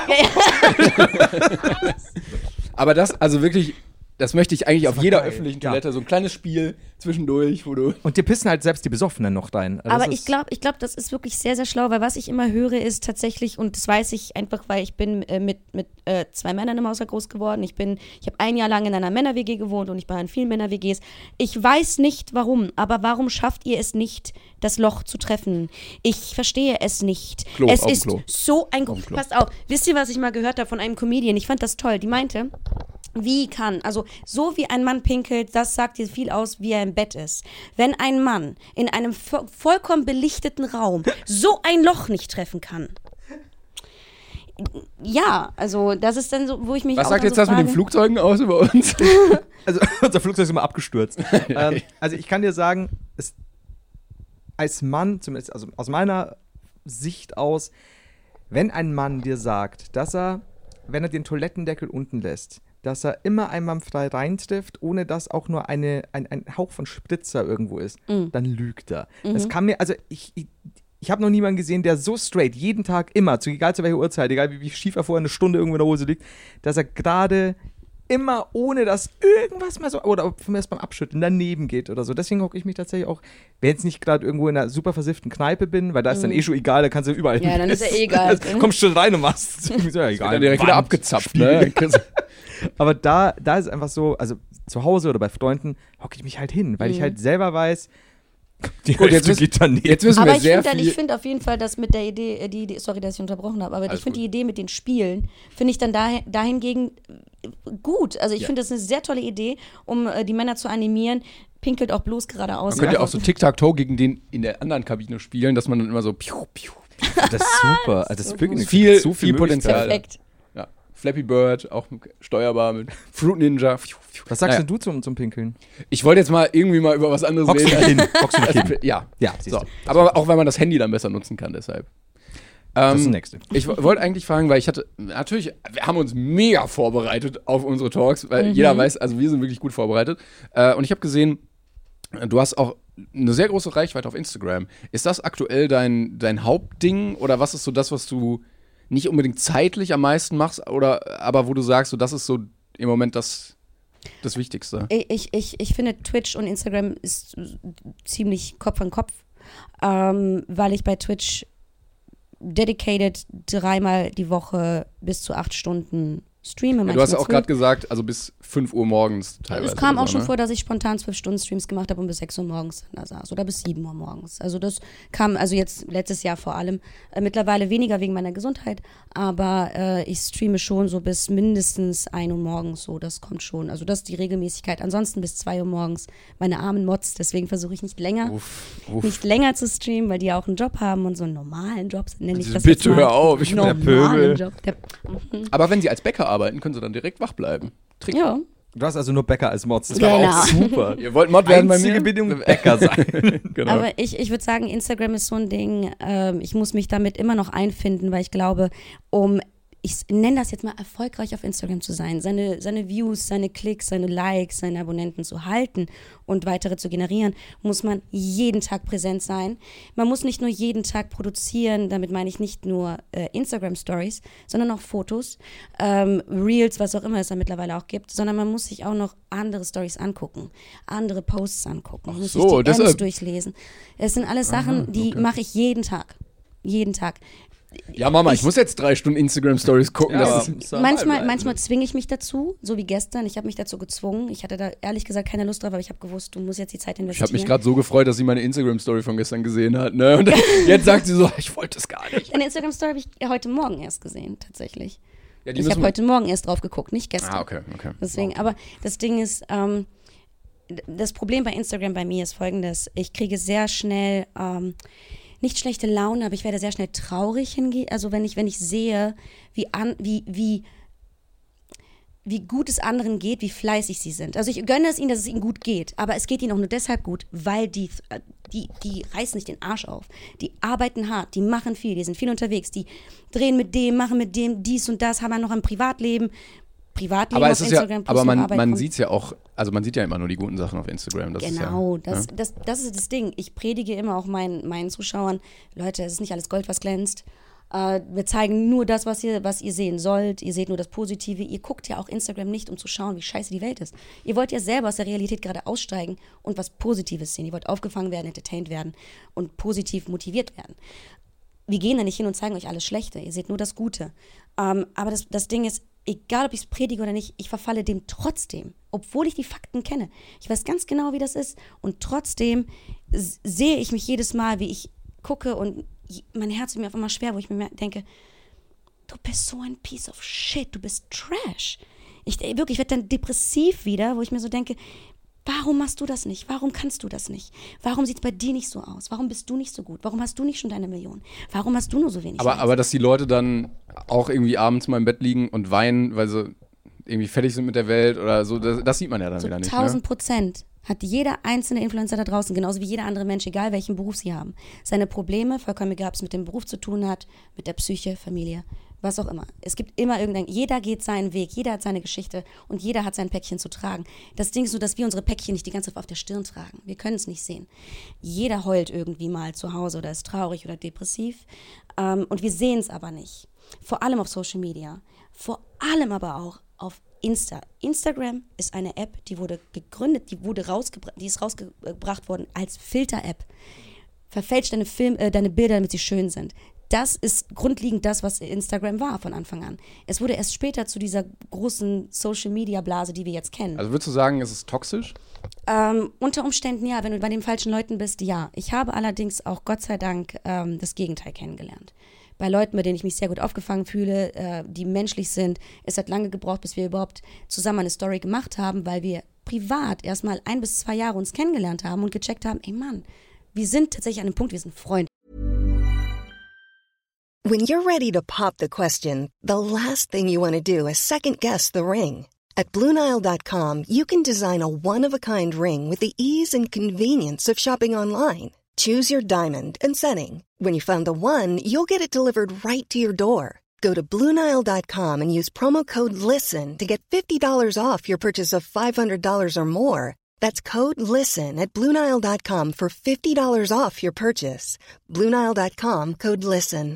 Aber das, also wirklich, das möchte ich eigentlich auf war jeder geil. öffentlichen Ja. Toilette. So ein kleines Spiel zwischendurch, wo du. und dir pissen halt selbst die Besoffenen noch rein. Also Aber das ich ist- glaube, das ist wirklich sehr, sehr schlau, weil was ich immer höre, ist tatsächlich, und das weiß ich einfach, weil ich bin mit 2 Männern im Haushalt groß geworden. Ich habe 1 Jahr lang in einer Männer-WG gewohnt und ich war in vielen Männer-WGs. Ich weiß nicht warum, aber warum schafft ihr es nicht, das Loch zu treffen? Ich verstehe es nicht. Klo, es auf dem ist Klo. so ein... Auf dem Klo. Passt auf, wisst ihr, was ich mal gehört habe von einem Comedian? Ich fand das toll. Die meinte... Also so wie ein Mann pinkelt, das sagt dir viel aus, wie er im Bett ist. Wenn ein Mann in einem vollkommen belichteten Raum so ein Loch nicht treffen kann. Ja, also das ist dann so, wo ich mich Was auch sagt dann jetzt so das mit den frage, Flugzeugen aus über uns? Also unser Flugzeug ist immer abgestürzt. Also ich kann dir sagen, als Mann, zumindest also aus meiner Sicht aus, wenn ein Mann dir sagt, dass er, wenn er den Toilettendeckel unten lässt, dass er immer einwandfrei reintrifft, ohne dass auch nur ein Hauch von Spritzer irgendwo ist, dann lügt er. Das kann mir, also ich habe noch niemanden gesehen, der so straight, jeden Tag immer, egal zu welcher Uhrzeit, egal wie schief er vorher eine Stunde irgendwo in der Hose liegt, dass er gerade immer, ohne dass irgendwas mal so, oder von mir erst beim Abschütteln daneben geht oder so. Deswegen hocke ich mich tatsächlich auch, wenn jetzt nicht gerade irgendwo in einer super versifften Kneipe bin, weil da ist dann schon egal, da kannst du überall Ja, dann ist ja eh egal. Kommst schon rein und machst. Ja, egal. Dann direkt wieder Wand, abgezapft, ne? Aber da ist es einfach so, also zu Hause oder bei Freunden hocke ich mich halt hin, weil ich halt selber weiß, die Gut, jetzt Hälfte geht daneben. Jetzt wissen Aber wir ich sehr finde viel. find auf jeden Fall, dass mit der Idee, die Idee, sorry, dass ich unterbrochen habe, aber Alles ich finde gut. die Idee mit den Spielen, finde ich dann dahingegen gut. Also ich finde, das ist eine sehr tolle Idee, um die Männer zu animieren. Pinkelt auch bloß geradeaus. Man könnte ja auch so Tic-Tac-Toe gegen den in der anderen Kabine spielen, dass man dann immer so piu, piu. Das ist super. Also das ist wirklich Viel- so viel Potenzial. Perfekt. Ja. Flappy Bird, auch steuerbar mit Fruit Ninja. Was sagst Naja. denn du zum Pinkeln? Ich wollte jetzt mal irgendwie mal über was anderes Hockst du reden. hin? Hockst du Also, hin? ja. Ja, siehst So. du. Aber auch, weil man das Handy dann besser nutzen kann, deshalb. Das ist das Nächste. Ich wollte eigentlich fragen, weil natürlich, wir haben uns mega vorbereitet auf unsere Talks, weil jeder weiß, also wir sind wirklich gut vorbereitet. Und ich habe gesehen, du hast auch eine sehr große Reichweite auf Instagram. Ist das aktuell dein Hauptding oder was ist so das, was du nicht unbedingt zeitlich am meisten machst, aber wo du sagst, so, das ist so im Moment das Wichtigste? Ich finde, Twitch und Instagram ist ziemlich Kopf an Kopf, weil ich bei Twitch dedicated 3-mal die Woche bis zu 8 Stunden streame. Ja, du hast ja auch gerade gesagt, also bis 5 Uhr morgens teilweise. Es kam oder auch so, schon ne? vor, dass ich spontan 12-Stunden-Streams gemacht habe und bis 6 Uhr morgens da saß oder bis 7 Uhr morgens. Also das kam, also jetzt letztes Jahr vor allem, mittlerweile weniger wegen meiner Gesundheit, aber ich streame schon so bis mindestens 1 Uhr morgens, so, das kommt schon. Also das ist die Regelmäßigkeit. Ansonsten bis 2 Uhr morgens meine armen Mods, deswegen versuche ich nicht länger zu streamen, weil die auch einen Job haben und so einen normalen Job, nenne ich das Bitte jetzt mal. hör auf, ich bin der Normalen Pöbel. Job. Aber wenn sie als Bäcker arbeiten, können sie dann direkt wach bleiben. Trick. Ja. Du hast also nur Bäcker als Mods. Das war Genau. auch super. Ihr wollt Mod werden bei Einzige mir? Bedingung, Bäcker sein. Genau. Aber ich würde sagen, Instagram ist so ein Ding, ich muss mich damit immer noch einfinden, weil ich glaube, ich nenne das jetzt mal erfolgreich auf Instagram zu sein, seine Views, seine Klicks, seine Likes, seine Abonnenten zu halten und weitere zu generieren, muss man jeden Tag präsent sein. Man muss nicht nur jeden Tag produzieren, damit meine ich nicht nur Instagram-Stories, sondern auch Fotos, Reels, was auch immer es da mittlerweile auch gibt, sondern man muss sich auch noch andere Stories angucken, andere Posts angucken, man muss sich die Ends durchlesen. Es sind alles Sachen, die mache ich jeden Tag. Jeden Tag. Ja, Mama, ich muss jetzt 3 Stunden Instagram-Stories gucken. Ja, das aber- ist, Manchmal zwinge ich mich dazu, so wie gestern. Ich habe mich dazu gezwungen. Ich hatte da ehrlich gesagt keine Lust drauf, aber ich habe gewusst, du musst jetzt die Zeit ich investieren. habe mich gerade so gefreut, dass sie meine Instagram-Story von gestern gesehen hat. Ne? Und jetzt sagt sie so, ich wollte es gar nicht. Deine Instagram-Story habe ich heute Morgen erst gesehen, tatsächlich. Ja, Ich habe heute Morgen erst drauf geguckt, nicht gestern. okay. Deswegen, Wow. aber das Ding ist, das Problem bei Instagram bei mir ist folgendes. Ich kriege sehr schnell, nicht schlechte Laune, aber ich werde sehr schnell traurig hingehen. Also wenn ich sehe, wie gut es anderen geht, wie fleißig sie sind. Also ich gönne es ihnen, dass es ihnen gut geht, aber es geht ihnen auch nur deshalb gut, weil die reißen nicht den Arsch auf. Die arbeiten hart, die machen viel, die sind viel unterwegs, die drehen mit dem, machen mit dem, dies und das, haben dann noch ein Privatleben Aber es auf ist Instagram. ja, aber man kommt. sieht es ja auch, also man sieht ja immer nur die guten Sachen auf Instagram. Das Genau, ist ja, das ist das Ding. Ich predige immer auch meinen Zuschauern, Leute, es ist nicht alles Gold, was glänzt. Wir zeigen nur das, was ihr sehen sollt. Ihr seht nur das Positive. Ihr guckt ja auch Instagram nicht, um zu schauen, wie scheiße die Welt ist. Ihr wollt ja selber aus der Realität gerade aussteigen und was Positives sehen. Ihr wollt aufgefangen werden, entertained werden und positiv motiviert werden. Wir gehen da nicht hin und zeigen euch alles Schlechte. Ihr seht nur das Gute. Aber das Ding ist, egal ob ich es predige oder nicht, ich verfalle dem trotzdem, obwohl ich die Fakten kenne. Ich weiß ganz genau, wie das ist. Und trotzdem sehe ich mich jedes Mal, wie ich gucke und mein Herz wird mir auf einmal schwer, wo ich mir denke, du bist so ein Piece of Shit, du bist Trash. Ich werde dann depressiv wieder, wo ich mir so denke, warum machst du das nicht? Warum kannst du das nicht? Warum sieht es bei dir nicht so aus? Warum bist du nicht so gut? Warum hast du nicht schon deine Million? Warum hast du nur so wenig? aber dass die Leute dann auch irgendwie abends mal im Bett liegen und weinen, weil sie irgendwie fertig sind mit der Welt oder so, das sieht man ja dann so wieder nicht. 1000% hat jeder einzelne Influencer da draußen, genauso wie jeder andere Mensch, egal welchen Beruf sie haben, seine Probleme, vollkommen egal, ob es mit dem Beruf zu tun hat, mit der Psyche, Familie, was auch immer. Es gibt immer jeder geht seinen Weg, jeder hat seine Geschichte und jeder hat sein Päckchen zu tragen. Das Ding ist nur, dass wir unsere Päckchen nicht die ganze Zeit auf der Stirn tragen. Wir können es nicht sehen. Jeder heult irgendwie mal zu Hause oder ist traurig oder depressiv und wir sehen es aber nicht. Vor allem auf Social Media, vor allem aber auch auf Instagram ist eine App, die wurde gegründet, die ist rausgebracht worden als Filter-App. Verfälscht deine Bilder, damit sie schön sind. Das ist grundlegend das, was Instagram war von Anfang an. Es wurde erst später zu dieser großen Social-Media-Blase, die wir jetzt kennen. Also würdest du sagen, es ist toxisch? Unter Umständen ja, wenn du bei den falschen Leuten bist, ja. Ich habe allerdings auch Gott sei Dank das Gegenteil kennengelernt. Bei Leuten, bei denen ich mich sehr gut aufgefangen fühle, die menschlich sind. Es hat lange gebraucht, bis wir überhaupt zusammen eine Story gemacht haben, weil wir privat erstmal 1 bis 2 Jahre uns kennengelernt haben und gecheckt haben, ey Mann, wir sind tatsächlich an einem Punkt, wir sind Freunde. When you're ready to pop the question, the last thing you want to do is second-guess the ring. At BlueNile.com, you can design a one-of-a-kind ring with the ease and convenience of shopping online. Choose your diamond and setting. When you find the one, you'll get it delivered right to your door. Go to BlueNile.com and use promo code LISTEN to get $50 off your purchase of $500 or more. That's code LISTEN at BlueNile.com for $50 off your purchase. BlueNile.com, code LISTEN.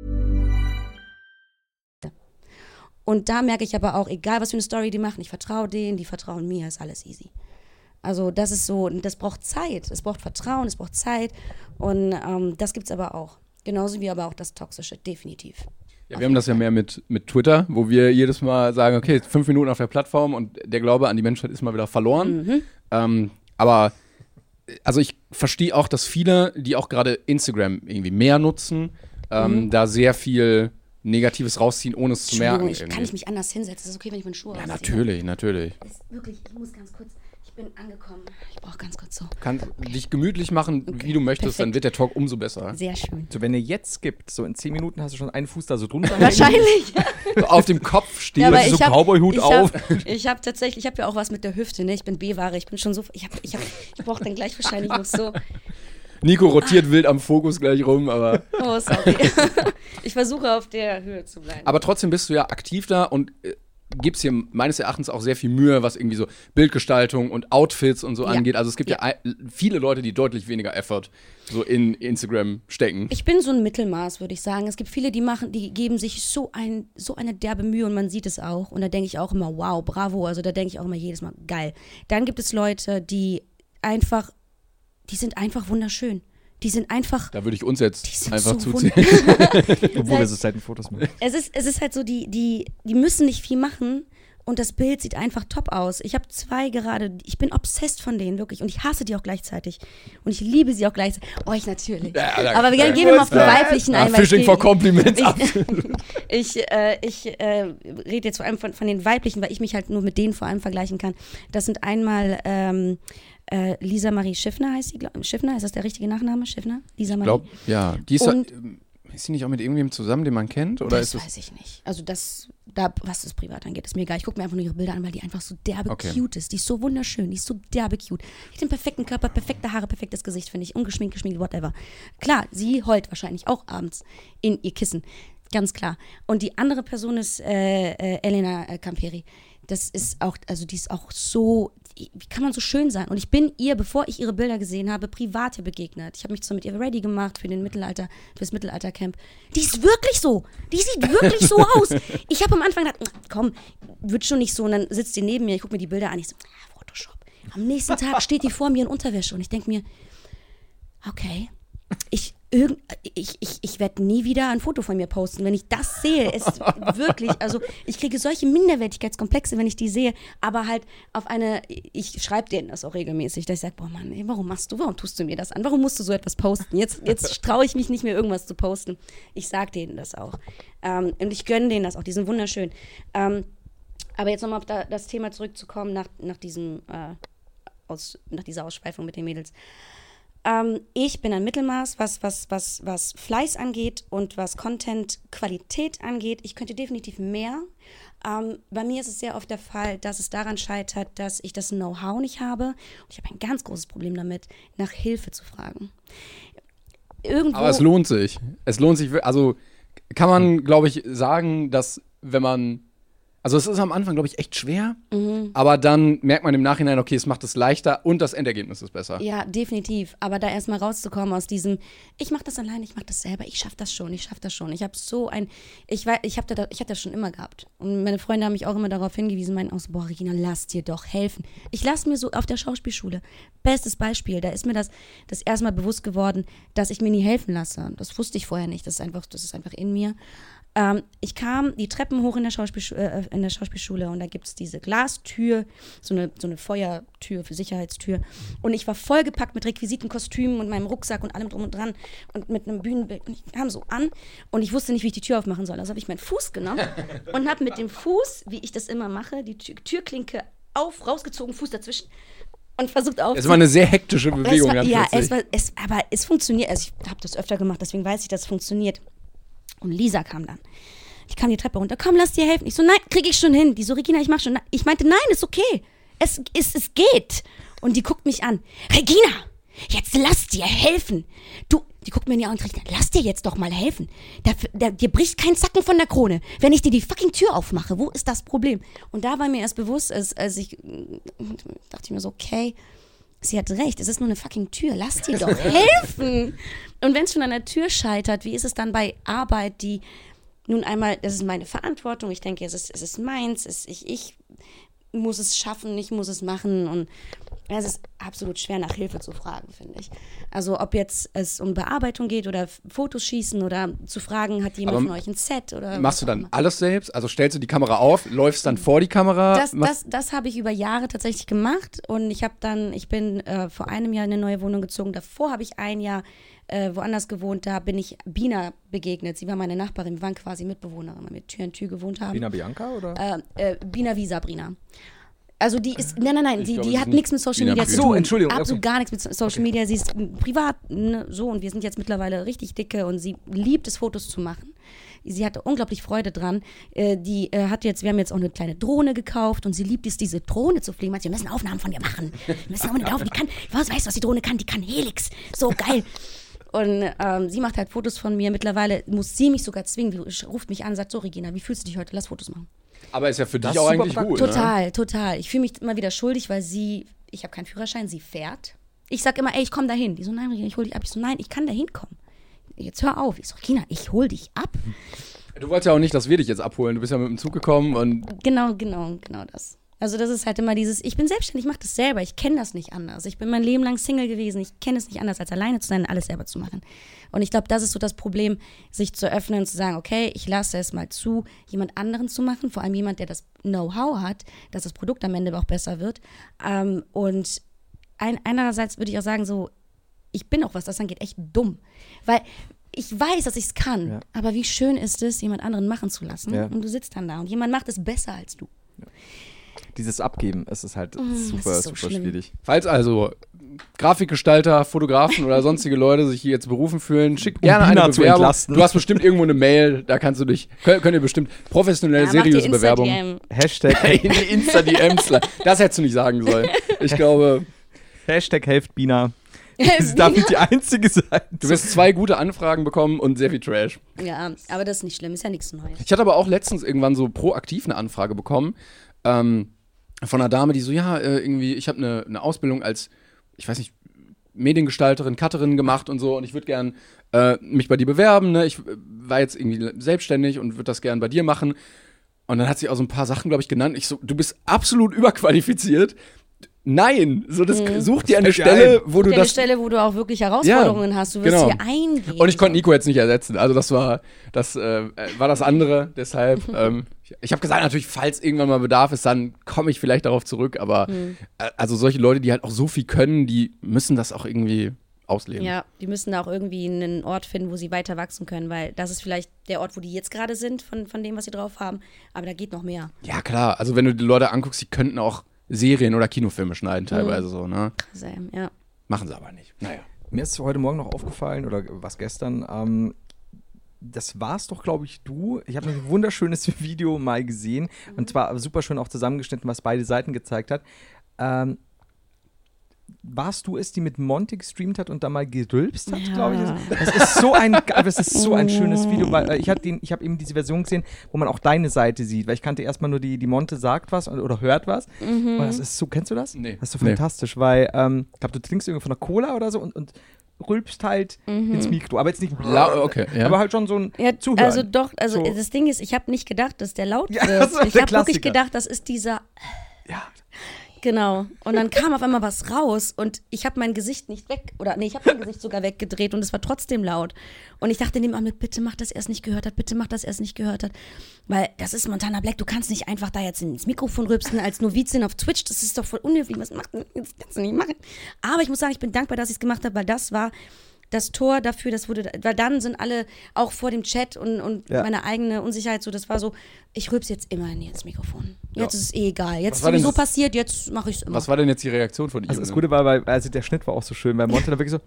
Und da merke ich aber auch, egal was für eine Story die machen, ich vertraue denen, die vertrauen mir, ist alles easy. Also das ist so, das braucht Zeit, es braucht Vertrauen, es braucht Zeit und das gibt's aber auch. Genauso wie aber auch das Toxische, definitiv. Ja, wir haben das ja mehr mit Twitter, wo wir jedes Mal sagen, okay, 5 Minuten auf der Plattform und der Glaube an die Menschheit ist mal wieder verloren. Aber also ich verstehe auch, dass viele, die auch gerade Instagram irgendwie mehr nutzen, da sehr viel Negatives rausziehen, ohne es zu merken. Kann ich mich anders hinsetzen? Ist das okay, wenn ich meine Schuhe ausziehe? Natürlich. Wirklich, ich muss ganz kurz, ich bin angekommen. Ich brauche ganz kurz so. Kannst dich gemütlich machen, wie du möchtest, perfekt. Dann wird der Talk umso besser. Sehr schön. So, wenn ihr jetzt skippt, so in 10 Minuten hast du schon einen Fuß da so drunter. Wahrscheinlich. So auf dem Kopf steht, Ja, aber so ich hab- Cowboy-Hut auf. Ich habe ja auch was mit der Hüfte, ne? Ich bin B-Ware, ich bin schon so, ich brauche dann gleich wahrscheinlich noch so. Nico rotiert wild am Fokus gleich rum, aber. Oh, sorry. Ich versuche auf der Höhe zu bleiben. Aber trotzdem bist du ja aktiv da und gibst hier meines Erachtens auch sehr viel Mühe, was irgendwie so Bildgestaltung und Outfits und so angeht. Also es gibt ja viele Leute, die deutlich weniger Effort so in Instagram stecken. Ich bin so ein Mittelmaß, würde ich sagen. Es gibt viele, die geben sich so eine derbe Mühe und man sieht es auch. Und da denke ich auch immer, wow, bravo. Also da denke ich auch immer jedes Mal, geil. Dann gibt es Leute, die sind einfach wunderschön. Die sind einfach. Da würde ich uns jetzt einfach so zuziehen. Obwohl wir so Seitenfotos machen. Es ist halt so, die müssen nicht viel machen und das Bild sieht einfach top aus. Ich habe 2 gerade, ich bin obsessed von denen, wirklich. Und ich hasse die auch gleichzeitig. Und ich liebe sie auch gleichzeitig. Euch natürlich. Ja, aber wir gehen mal auf die weiblichen ein. weil Fishing for Compliments. Ich rede jetzt vor allem von den weiblichen, weil ich mich halt nur mit denen vor allem vergleichen kann. Das sind einmal Lisa Marie Schiffner heißt sie, Schiffner, ist das der richtige Nachname? Schiffner? Lisa Marie? Ich glaube, ja. Die ist sie nicht auch mit irgendwem zusammen, den man kennt? Oder das weiß ich nicht. Also was das privat angeht, ist mir egal. Ich gucke mir einfach nur ihre Bilder an, weil die einfach so derbe cute ist. Die ist so wunderschön, die ist so derbe cute. Die hat den perfekten Körper, perfekte Haare, perfektes Gesicht, finde ich. Ungeschminkt, geschminkt, whatever. Klar, sie heult wahrscheinlich auch abends in ihr Kissen. Ganz klar. Und die andere Person ist Elena Camperi. Das ist auch, also die ist auch so, wie kann man so schön sein? Und ich bin ihr, bevor ich ihre Bilder gesehen habe, privat hier begegnet. Ich habe mich so mit ihr ready gemacht für fürs Mittelaltercamp. Die ist wirklich so. Die sieht wirklich so aus. Ich habe am Anfang gedacht, komm, wird schon nicht so. Und dann sitzt die neben mir, ich gucke mir die Bilder an, ich so, Photoshop. Am nächsten Tag steht die vor mir in Unterwäsche und ich denke mir, okay, ich werde nie wieder ein Foto von mir posten, wenn ich das sehe. Ist wirklich, also ich kriege solche Minderwertigkeitskomplexe, wenn ich die sehe, aber halt ich schreibe denen das auch regelmäßig, dass ich sage, boah Mann, ey, warum tust du mir das an? Warum musst du so etwas posten? Jetzt traue ich mich nicht mehr, irgendwas zu posten. Ich sage denen das auch. Und ich gönne denen das auch, die sind wunderschön. Aber jetzt nochmal auf das Thema zurückzukommen, nach dieser Ausschweifung mit den Mädels. Ich bin ein Mittelmaß, was Fleiß angeht und was Content-Qualität angeht. Ich könnte definitiv mehr. Bei mir ist es sehr oft der Fall, dass es daran scheitert, dass ich das Know-how nicht habe. Und ich habe ein ganz großes Problem damit, nach Hilfe zu fragen. Aber es lohnt sich. Also kann man, glaube ich, sagen, dass wenn man Also es ist am Anfang, glaube ich, echt schwer, aber dann merkt man im Nachhinein, okay, es macht es leichter und das Endergebnis ist besser. Ja, definitiv. Aber da erstmal rauszukommen aus diesem, ich mache das alleine, ich mache das selber, ich schaffe das schon. Ich habe das schon immer gehabt. Und meine Freunde haben mich auch immer darauf hingewiesen, meinen auch so, boah, Regina, lass dir doch helfen. Ich lasse mir so auf der Schauspielschule, bestes Beispiel, da ist mir das erste Mal bewusst geworden, dass ich mir nie helfen lasse. Das wusste ich vorher nicht, das ist einfach in mir. Ich kam die Treppen hoch in der Schauspielschule und da gibt es diese Glastür, so eine Feuertür, für Sicherheitstür. Und ich war vollgepackt mit Requisiten, Kostümen und meinem Rucksack und allem drum und dran und mit einem Bühnenbild. Und ich kam so an und ich wusste nicht, wie ich die Tür aufmachen soll. Also habe ich meinen Fuß genommen und habe mit dem Fuß, wie ich das immer mache, die Türklinke rausgezogen, Fuß dazwischen. Und versucht auf. Es war eine sehr hektische Bewegung. Aber es funktioniert. Also ich habe das öfter gemacht, deswegen weiß ich, dass es funktioniert. Und Lisa kam dann. Die kam die Treppe runter. Komm, lass dir helfen. Ich so, nein, krieg ich schon hin. Die so, Regina, ich mach schon. Ich meinte, nein, ist okay. Es geht. Und die guckt mich an. Regina, jetzt lass dir helfen. Die guckt mir in die Augen und sagt, lass dir jetzt doch mal helfen. Dir bricht kein Zacken von der Krone. Wenn ich dir die fucking Tür aufmache, wo ist das Problem? Und da war mir erst bewusst, als ich dachte ich mir so, okay, sie hat recht, es ist nur eine fucking Tür, lass dir doch helfen. Und wenn es schon an der Tür scheitert, wie ist es dann bei Arbeit, die nun einmal, das ist meine Verantwortung, ich denke, es ist meins, ich muss es schaffen, ich muss es machen und es ist absolut schwer, nach Hilfe zu fragen, finde ich. Also ob jetzt es um Bearbeitung geht oder Fotos schießen oder zu fragen, hat jemand von euch ein Set oder machst du dann alles selbst? Also stellst du die Kamera auf, läufst dann vor die Kamera? Das habe ich über Jahre tatsächlich gemacht und ich bin vor einem Jahr in eine neue Wohnung gezogen. Davor habe ich ein Jahr woanders gewohnt, da bin ich Bina begegnet. Sie war meine Nachbarin, wir waren quasi Mitbewohnerin, weil wir Tür in Tür gewohnt haben. Bina Bianca oder? Bina wie Sabrina. Also die ist, nein, die hat nichts mit Social Media zu tun. So, Entschuldigung. Absolut gar nichts mit Social Media. Sie ist privat, ne, so, und wir sind jetzt mittlerweile richtig dicke und sie liebt es, Fotos zu machen. Sie hatte unglaublich Freude dran. Wir haben jetzt auch eine kleine Drohne gekauft und sie liebt es, diese Drohne zu fliegen. Wir müssen Aufnahmen von ihr machen. Weißt du, was die Drohne kann? Die kann Helix. So geil. Und sie macht halt Fotos von mir. Mittlerweile muss sie mich sogar zwingen. Die ruft mich an und sagt, so Regina, wie fühlst du dich heute? Lass Fotos machen. Aber ist ja für dich auch eigentlich gut, Total. Ich fühle mich immer wieder schuldig, weil ich habe keinen Führerschein, sie fährt. Ich sag immer, ey, ich komme dahin. Die so, nein, Regina, ich hol dich ab. Ich so, nein, ich kann dahin kommen. Jetzt hör auf. Ich so, Regina, ich hol dich ab. Du wolltest ja auch nicht, dass wir dich jetzt abholen. Du bist ja mit dem Zug gekommen und... Genau das. Also das ist halt immer dieses, ich bin selbstständig, ich mache das selber, ich kenne das nicht anders. Ich bin mein Leben lang Single gewesen, ich kenne es nicht anders, als alleine zu sein und alles selber zu machen. Und ich glaube, das ist so das Problem, sich zu öffnen und zu sagen, okay, ich lasse es mal zu, jemand anderen zu machen, vor allem jemand, der das Know-how hat, dass das Produkt am Ende auch besser wird. Und einerseits würde ich auch sagen, so, ich bin auch, was das angeht, echt dumm. Weil ich weiß, dass ich es kann, aber wie schön ist es, jemand anderen machen zu lassen. Ja. Und du sitzt dann da und jemand macht es besser als du. Ja. Dieses Abgeben, es ist halt super schwierig. Falls also Grafikgestalter, Fotografen oder sonstige Leute sich hier jetzt berufen fühlen, schickt gerne eine Bewerbung. Du hast bestimmt irgendwo eine Mail, da kannst du dich, könnt ihr bestimmt professionelle, seriöse Bewerbungen. Hashtag in die Insta-DMs. Das hättest du nicht sagen sollen. Ich glaube. Hashtag helft Bina. Sie darf nicht die Einzige sein. Du wirst 2 gute Anfragen bekommen und sehr viel Trash. Ja, aber das ist nicht schlimm, ist ja nichts Neues. Ich hatte aber auch letztens irgendwann so proaktiv eine Anfrage bekommen von einer Dame, die so, irgendwie, ich habe eine Ausbildung als, ich weiß nicht, Mediengestalterin, Cutterin gemacht und so und ich würde gern mich bei dir bewerben, ne? Ich war jetzt irgendwie selbstständig und würde das gern bei dir machen. Und dann hat sie auch so ein paar Sachen, glaube ich, genannt. Ich so, du bist absolut überqualifiziert. Nein, so such dir eine Stelle, wo du das... Eine Stelle, wo du auch wirklich Herausforderungen hast. Du wirst hier eingehen. Und ich konnte Nico jetzt nicht ersetzen. Also das war das andere. Deshalb, ich habe gesagt, natürlich, falls irgendwann mal Bedarf ist, dann komme ich vielleicht darauf zurück. Aber also solche Leute, die halt auch so viel können, die müssen das auch irgendwie ausleben. Ja, die müssen da auch irgendwie einen Ort finden, wo sie weiter wachsen können. Weil das ist vielleicht der Ort, wo die jetzt gerade sind, von dem, was sie drauf haben. Aber da geht noch mehr. Ja, klar. Also wenn du die Leute anguckst, die könnten auch Serien oder Kinofilme schneiden teilweise so, ne? Krass, ja. Machen sie aber nicht. Naja. Mir ist heute Morgen noch aufgefallen, oder was gestern, das war's doch, glaube ich, du. Ich habe ein wunderschönes Video mal gesehen und zwar super schön auch zusammengeschnitten, was beide Seiten gezeigt hat. Warst du es, die mit Monty gestreamt hat und da mal gerülpst hat, glaube ich? Das ist so ein schönes Video, weil ich habe eben diese Version gesehen, wo man auch deine Seite sieht, weil ich kannte erstmal nur die Monte sagt was oder hört was. Und das ist so, kennst du das? Nee. Das ist so fantastisch, weil ich glaube, du trinkst irgendwie von einer Cola oder so und rülpst halt ins Mikro, aber jetzt nicht okay, ja. aber halt schon so ein Zuhören. Also doch, so. Das Ding ist, ich habe nicht gedacht, dass der laut wird. Ich habe wirklich gedacht, das ist dieser... Ja. Genau. Und dann kam auf einmal was raus und ich habe mein Gesicht nicht ich habe mein Gesicht sogar weggedreht und es war trotzdem laut. Und ich dachte in dem Augenblick, bitte mach, dass er es nicht gehört hat, bitte mach, dass er es nicht gehört hat. Weil das ist Montana Black, du kannst nicht einfach da jetzt ins Mikrofon rülpsen als Novizin auf Twitch, das ist doch voll unhöflich, das kannst du nicht machen. Aber ich muss sagen, ich bin dankbar, dass ich es gemacht habe, weil das war das Tor dafür, weil dann sind alle auch vor dem Chat und meine eigene Unsicherheit so, das war so, ich rülpse jetzt immer ins Mikrofon. Jetzt ist es egal. Jetzt ist sowieso passiert, jetzt mache ich es immer. Was war denn jetzt die Reaktion von ihm? Also das Gute war, also der Schnitt war auch so schön, weil Monte da wirklich so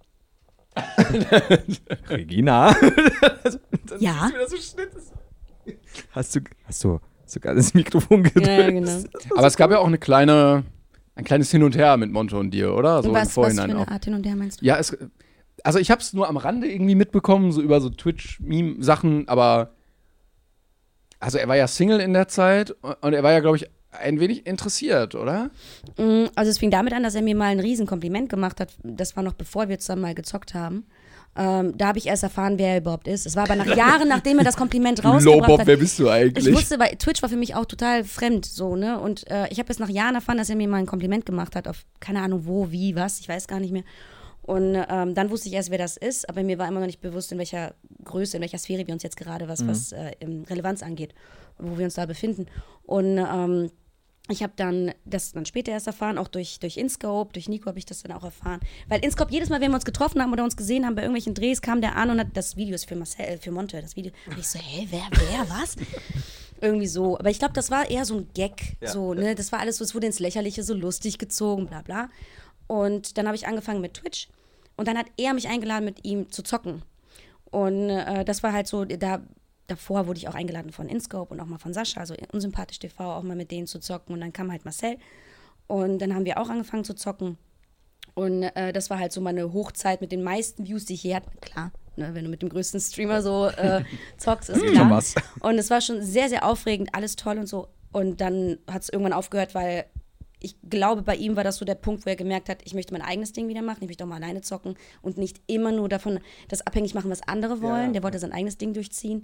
Regina. Ja. Hast du sogar das Mikrofon gedrückt? Ja, genau. Aber es gab ja auch ein kleines Hin und Her mit Monte und dir, oder? So was im Vorhinein für eine auch. Art Hin und Her meinst du? Ja, also ich habe es nur am Rande irgendwie mitbekommen, so über so Twitch-Meme-Sachen, aber also er war ja Single in der Zeit und er war ja, glaube ich, ein wenig interessiert, oder? Also es fing damit an, dass er mir mal ein Riesenkompliment gemacht hat. Das war noch bevor wir zusammen mal gezockt haben. Da habe ich erst erfahren, wer er überhaupt ist. Es war aber nach Jahren, nachdem er das Kompliment rausgebracht Low-Bob, hat. wer bist du eigentlich? Ich wusste, weil Twitch war für mich auch total fremd, so, ne? Und ich habe jetzt nach Jahren erfahren, dass er mir mal ein Kompliment gemacht hat auf, keine Ahnung wo, wie, was, ich weiß gar nicht mehr. Und dann wusste ich erst, wer das ist, aber mir war immer noch nicht bewusst, in welcher Größe, in welcher Sphäre wir uns jetzt gerade, was Relevanz angeht, wo wir uns da befinden. Und ich habe dann das dann später erst erfahren, auch durch InScope, durch Nico habe ich das dann auch erfahren. Weil InScope, jedes Mal, wenn wir uns getroffen haben oder uns gesehen haben bei irgendwelchen Drehs, kam der an und hat, das Video ist für Monte, das Video. Und ich so, wer, was? Irgendwie so. Aber ich glaube, das war eher so ein Gag, so, ne? Das war alles so, es wurde ins Lächerliche so lustig gezogen, bla bla. Und dann habe ich angefangen mit Twitch und dann hat er mich eingeladen, mit ihm zu zocken. Und das war halt so, davor wurde ich auch eingeladen von InScope und auch mal von Sascha, also Unsympathisch TV, auch mal mit denen zu zocken. Und dann kam halt Marcel und dann haben wir auch angefangen zu zocken. Und das war halt so meine Hochzeit mit den meisten Views, die ich je hatte. Klar, ne, wenn du mit dem größten Streamer so zockst, ist klar. Schon was. Und es war schon sehr, sehr aufregend, alles toll und so. Und dann hat es irgendwann aufgehört, weil ich glaube, bei ihm war das so der Punkt, wo er gemerkt hat, ich möchte mein eigenes Ding wieder machen, ich möchte auch mal alleine zocken und nicht immer nur davon das abhängig machen, was andere wollen. Der wollte sein eigenes Ding durchziehen.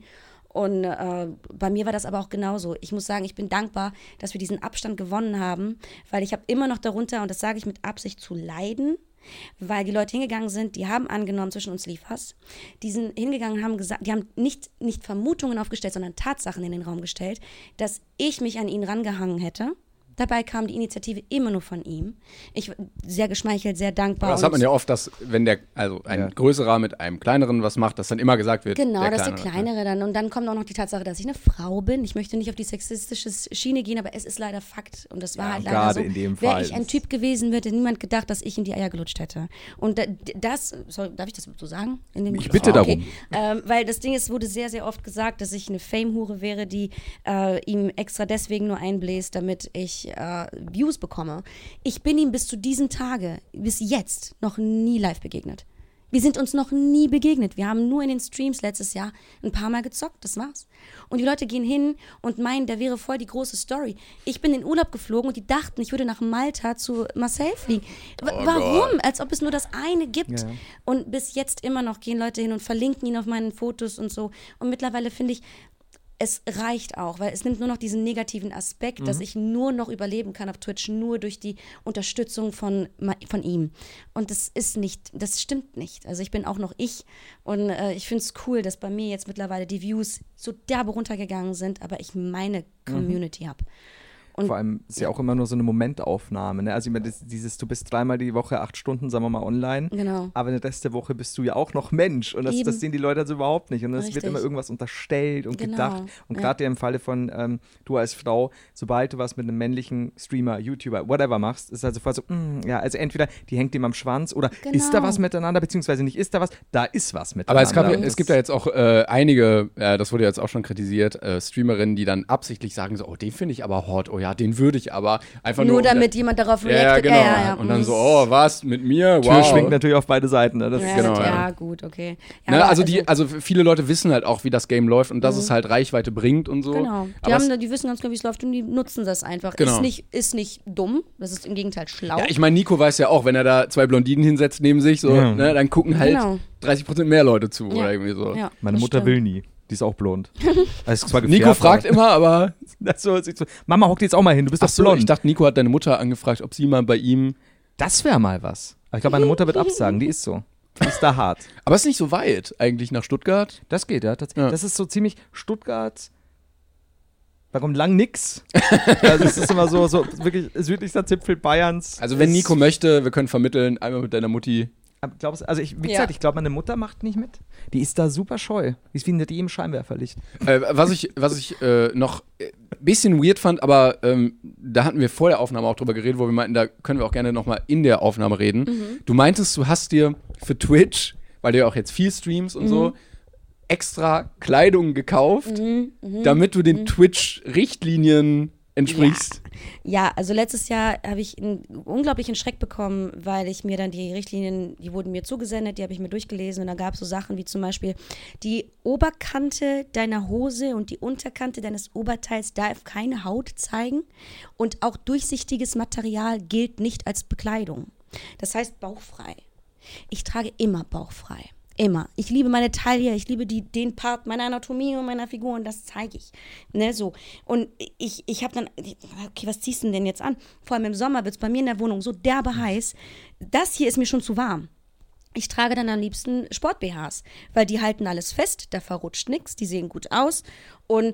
Und bei mir war das aber auch genauso. Ich muss sagen, ich bin dankbar, dass wir diesen Abstand gewonnen haben, weil ich habe immer noch darunter, und das sage ich mit Absicht, zu leiden, weil die Leute hingegangen sind, die haben angenommen, zwischen uns lief was. Die sind hingegangen und haben gesagt, die haben nicht Vermutungen aufgestellt, sondern Tatsachen in den Raum gestellt, dass ich mich an ihn rangehangen hätte. Dabei kam die Initiative immer nur von ihm. Ich war sehr geschmeichelt, sehr dankbar. Das hat man ja oft, dass wenn ein größerer mit einem kleineren was macht, dass dann immer gesagt wird, genau, dass der Kleinere dann. Und dann kommt auch noch die Tatsache, dass ich eine Frau bin. Ich möchte nicht auf die sexistische Schiene gehen, aber es ist leider Fakt. Und das war halt leider so. In dem Wäre Fall. ich ein Typ gewesen, hätte niemand gedacht, dass ich ihm die Eier gelutscht hätte. Und darf ich das so sagen? Ich bitte darum. Weil das Ding ist, wurde sehr, sehr oft gesagt, dass ich eine Fame-Hure wäre, die ihm extra deswegen nur einbläst, damit ich Views bekomme. Ich bin ihm bis zu diesen Tage, bis jetzt, noch nie live begegnet. Wir sind uns noch nie begegnet. Wir haben nur in den Streams letztes Jahr ein paar Mal gezockt, das war's. Und die Leute gehen hin und meinen, der wäre voll die große Story. Ich bin in Urlaub geflogen und die dachten, ich würde nach Malta zu Marcel fliegen. Warum? Gott. Als ob es nur das eine gibt. Ja. Und bis jetzt immer noch gehen Leute hin und verlinken ihn auf meinen Fotos und so. Und mittlerweile finde ich, es reicht auch, weil es nimmt nur noch diesen negativen Aspekt, dass ich nur noch überleben kann auf Twitch, nur durch die Unterstützung von ihm. Und das stimmt nicht. Also ich bin auch noch ich und ich finde es cool, dass bei mir jetzt mittlerweile die Views so derbe runtergegangen sind, aber ich meine Community habe. Und vor allem ist ja auch immer nur so eine Momentaufnahme. Ne? Also ich meine, du bist 3-mal die Woche 8 Stunden, sagen wir mal, online. Genau. Aber den Rest der Woche bist du ja auch noch Mensch. Und das sehen die Leute also überhaupt nicht. Und es wird immer irgendwas unterstellt und gedacht. Und gerade im Falle von du als Frau, sobald du was mit einem männlichen Streamer, YouTuber, whatever machst, ist also sofort so, also entweder die hängt ihm am Schwanz oder ist da was miteinander, beziehungsweise nicht ist da was, da ist was miteinander. Aber es gibt ja jetzt auch einige, das wurde jetzt auch schon kritisiert, Streamerinnen, die dann absichtlich sagen so, oh, den finde ich aber hot, oh ja, den würde ich aber einfach nur damit jemand darauf reactet. Ja, genau. Ja. Und dann so, oh, was, mit mir? Wow. Tür schwingt natürlich auf beide Seiten. Ne? Das ist genau, ja, gut, okay. Ja, ne, also viele Leute wissen halt auch, wie das Game läuft und dass es halt Reichweite bringt und so. Genau. Die wissen ganz genau, wie es läuft und die nutzen das einfach. Genau. Ist nicht dumm, das ist im Gegenteil schlau. Ja, ich meine, Nico weiß ja auch, wenn er da 2 Blondinen hinsetzt neben sich, so, ne, dann gucken halt 30% mehr Leute zu oder irgendwie so. Ja, meine Mutter will nie. Die ist auch blond. Also zwar Nico fragt immer, aber so, Mama, hock dir jetzt auch mal hin, du bist doch blond. Ich dachte, Nico hat deine Mutter angefragt, ob sie mal bei ihm... Das wäre mal was. Aber ich glaube, meine Mutter wird absagen, die ist so. Die ist da hart. Aber es ist nicht so weit eigentlich nach Stuttgart. Das geht, ja. Das ist so ziemlich Stuttgart... Da kommt lang nix. Also es ist immer so wirklich südlichster Zipfel Bayerns. Also wenn Nico möchte, wir können vermitteln, einmal mit deiner Mutti... ich glaube, meine Mutter macht nicht mit. Die ist da super scheu. Die ist wie die im Scheinwerferlicht. Was ich noch ein bisschen weird fand, aber da hatten wir vor der Aufnahme auch drüber geredet, wo wir meinten, da können wir auch gerne nochmal in der Aufnahme reden. Du meintest, du hast dir für Twitch, weil du ja auch jetzt viel streamst und so, extra Kleidung gekauft, damit du den Twitch-Richtlinien entsprichst. Ja, also letztes Jahr habe ich einen unglaublichen Schreck bekommen, weil ich mir dann die Richtlinien, die wurden mir zugesendet, die habe ich mir durchgelesen und da gab es so Sachen wie zum Beispiel die Oberkante deiner Hose und die Unterkante deines Oberteils darf keine Haut zeigen und auch durchsichtiges Material gilt nicht als Bekleidung. Das heißt bauchfrei. Ich trage immer bauchfrei. Immer. Ich liebe meine Taille, ich liebe den Part meiner Anatomie und meiner Figur und das zeige ich. Ne, so. Und ich habe dann, okay, was ziehst du denn jetzt an? Vor allem im Sommer wird es bei mir in der Wohnung so derbe heiß. Das hier ist mir schon zu warm. Ich trage dann am liebsten Sport-BHs, weil die halten alles fest, da verrutscht nichts, die sehen gut aus und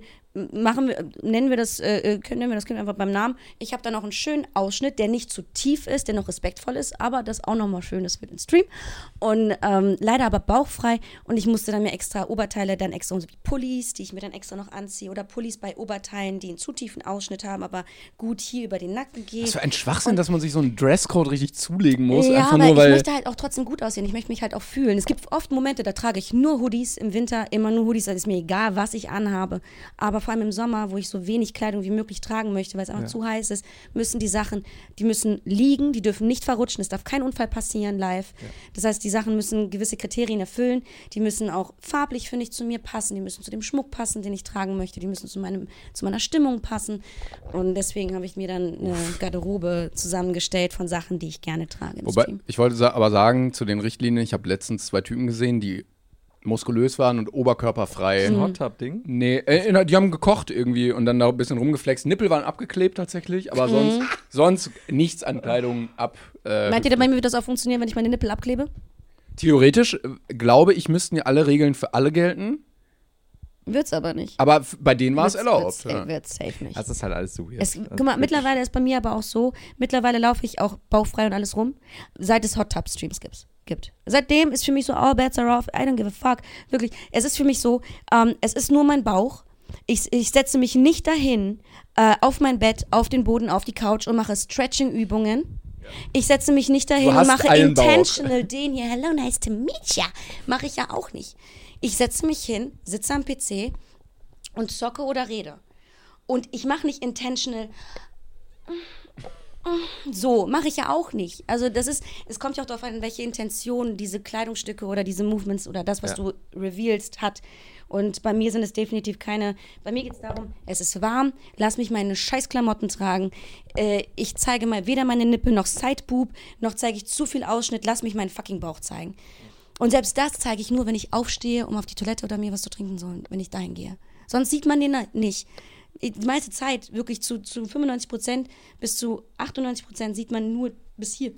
nennen wir das Kind einfach beim Namen. Ich habe dann noch einen schönen Ausschnitt, der nicht zu tief ist, der noch respektvoll ist, aber das auch nochmal schön ist für den Stream. Und leider aber bauchfrei und ich musste dann mir extra Oberteile, dann extra so wie Pullis, die ich mir dann extra noch anziehe oder Pullis bei Oberteilen, die einen zu tiefen Ausschnitt haben, aber gut hier über den Nacken gehen. Was für ein Schwachsinn, dass man sich so einen Dresscode richtig zulegen muss. Ja, einfach aber nur, weil ich möchte halt auch trotzdem gut aussehen. Ich möchte mich halt auch fühlen. Es gibt oft Momente, da trage ich nur Hoodies im Winter, immer nur Hoodies, da ist mir egal, was ich anhabe. Aber vor allem im Sommer, wo ich so wenig Kleidung wie möglich tragen möchte, weil es einfach zu heiß ist, müssen die Sachen, die müssen liegen, die dürfen nicht verrutschen, es darf kein Unfall passieren live. Ja. Das heißt, die Sachen müssen gewisse Kriterien erfüllen, die müssen auch farblich, finde ich, zu mir passen, die müssen zu dem Schmuck passen, den ich tragen möchte, die müssen zu meiner Stimmung passen und deswegen habe ich mir dann eine Garderobe zusammengestellt von Sachen, die ich gerne trage im Wobei, Stream. ich wollte aber sagen, zu den Richtlinien, ich habe letztens 2 Typen gesehen, die muskulös waren und oberkörperfrei. Ein Hot Tub-Ding? Nee, die haben gekocht irgendwie und dann da ein bisschen rumgeflext. Nippel waren abgeklebt tatsächlich, aber sonst nichts an Kleidung ab. Meint ihr, bei mir wird das auch funktionieren, wenn ich meine Nippel abklebe? Theoretisch glaube ich, müssten ja alle Regeln für alle gelten. Wird's aber nicht. Aber bei denen war es erlaubt. Wird's safe nicht. Das ist halt alles so weird. Guck mal, mittlerweile ist bei mir aber auch so, mittlerweile laufe ich auch bauchfrei und alles rum, seit es Hot Tub Streams gibt. Seitdem ist für mich so, all bets are off, I don't give a fuck. Wirklich, es ist für mich so, es ist nur mein Bauch. Ich setze mich nicht dahin, auf mein Bett, auf den Boden, auf die Couch und mache Stretching-Übungen. Ich setze mich nicht dahin und mache intentional den hier, hello, nice to meet ya. Mache ich ja auch nicht. Ich setze mich hin, sitze am PC und zocke oder rede. Und ich mache nicht intentional. So, mache ich ja auch nicht. Also es kommt ja auch darauf an, welche Intention diese Kleidungsstücke oder diese Movements oder das, was du revealst, hat. Und bei mir sind es definitiv keine, bei mir geht es darum, es ist warm, lass mich meine Scheißklamotten tragen. Ich zeige mal weder meine Nippel noch Sideboob, noch zeige ich zu viel Ausschnitt, lass mich meinen fucking Bauch zeigen. Und selbst das zeige ich nur, wenn ich aufstehe, um auf die Toilette oder mir was zu trinken soll, wenn ich dahin gehe. Sonst sieht man den nicht. Die meiste Zeit, wirklich zu 95% bis zu 98% sieht man nur bis hier.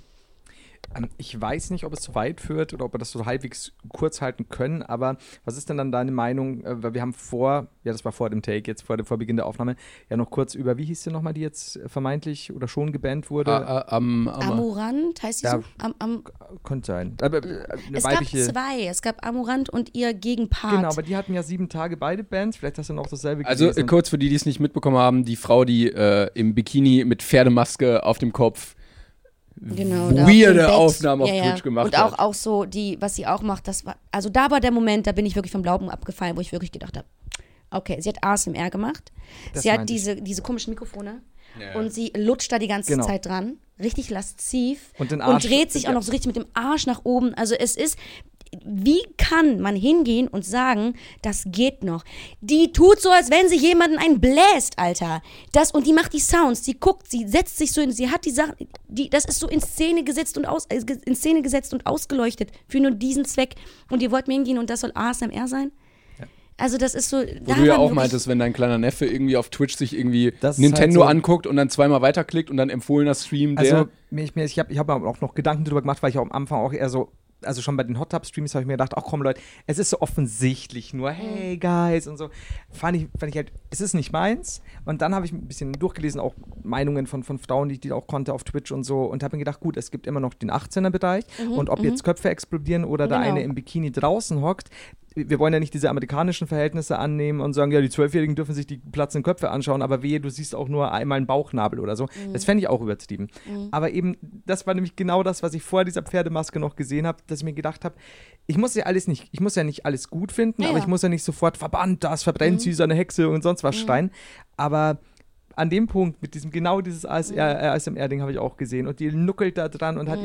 Ich weiß nicht, ob es zu weit führt oder ob wir das so halbwegs kurz halten können, aber was ist denn dann deine Meinung? Weil wir haben das war vor dem Take, jetzt vor Beginn der Aufnahme, ja noch kurz über, wie hieß sie nochmal, die jetzt vermeintlich oder schon gebannt wurde? Amorant, heißt sie so? Könnte sein. Es gab zwei, es gab Amorant und ihr Gegenpart. Genau, aber die hatten ja 7 Tage beide Bands, vielleicht hast du noch dasselbe gelesen. Also kurz für die es nicht mitbekommen haben, die Frau, die im Bikini mit Pferdemaske auf dem Kopf weirde Aufnahmen auf Twitch gemacht hat. Und auch so, was sie auch macht, also da war der Moment, da bin ich wirklich vom Glauben abgefallen, wo ich wirklich gedacht habe, okay, sie hat ASMR gemacht, sie hat diese komischen Mikrofone und sie lutscht da die ganze Zeit dran, richtig lasziv und dreht sich auch noch so richtig mit dem Arsch nach oben, also es ist, wie kann man hingehen und sagen, das geht noch? Die tut so, als wenn sie jemanden einen bläst, Alter. Und die macht die Sounds, die guckt, sie setzt sich so hin, sie hat die Sachen, das ist so in Szene gesetzt und ausgeleuchtet für nur diesen Zweck. Und ihr wollt mir hingehen und das soll ASMR sein? Ja. Also das ist so... Wo du ja auch meintest, wenn dein kleiner Neffe irgendwie auf Twitch sich irgendwie Nintendo halt so anguckt und dann zweimal weiterklickt und dann empfohlener Stream, Also ich habe auch noch Gedanken darüber gemacht, weil ich auch am Anfang auch eher so, also schon bei den Hot Tub Streams habe ich mir gedacht, ach komm Leute, es ist so offensichtlich nur, hey guys und so. Fand ich halt, es ist nicht meins. Und dann habe ich ein bisschen durchgelesen, auch Meinungen von Frauen, die ich auch konnte auf Twitch und so, und habe mir gedacht, gut, es gibt immer noch den 18er-Bereich und ob jetzt Köpfe explodieren oder der eine im Bikini draußen hockt, wir wollen ja nicht diese amerikanischen Verhältnisse annehmen und sagen, ja, die 12-Jährigen dürfen sich die platzenden Köpfe anschauen, aber wehe, du siehst auch nur einmal einen Bauchnabel oder so. Das fände ich auch übertrieben. Aber eben, das war nämlich genau das, was ich vor dieser Pferdemaske noch gesehen habe, dass ich mir gedacht habe, ich muss ja nicht alles gut finden, aber ich muss ja nicht sofort verbannt, das verbrennt sie, seine Hexe und sonst was schreien. Aber an dem Punkt, mit dieses ASMR-Ding habe ich auch gesehen. Und die nuckelt da dran und hat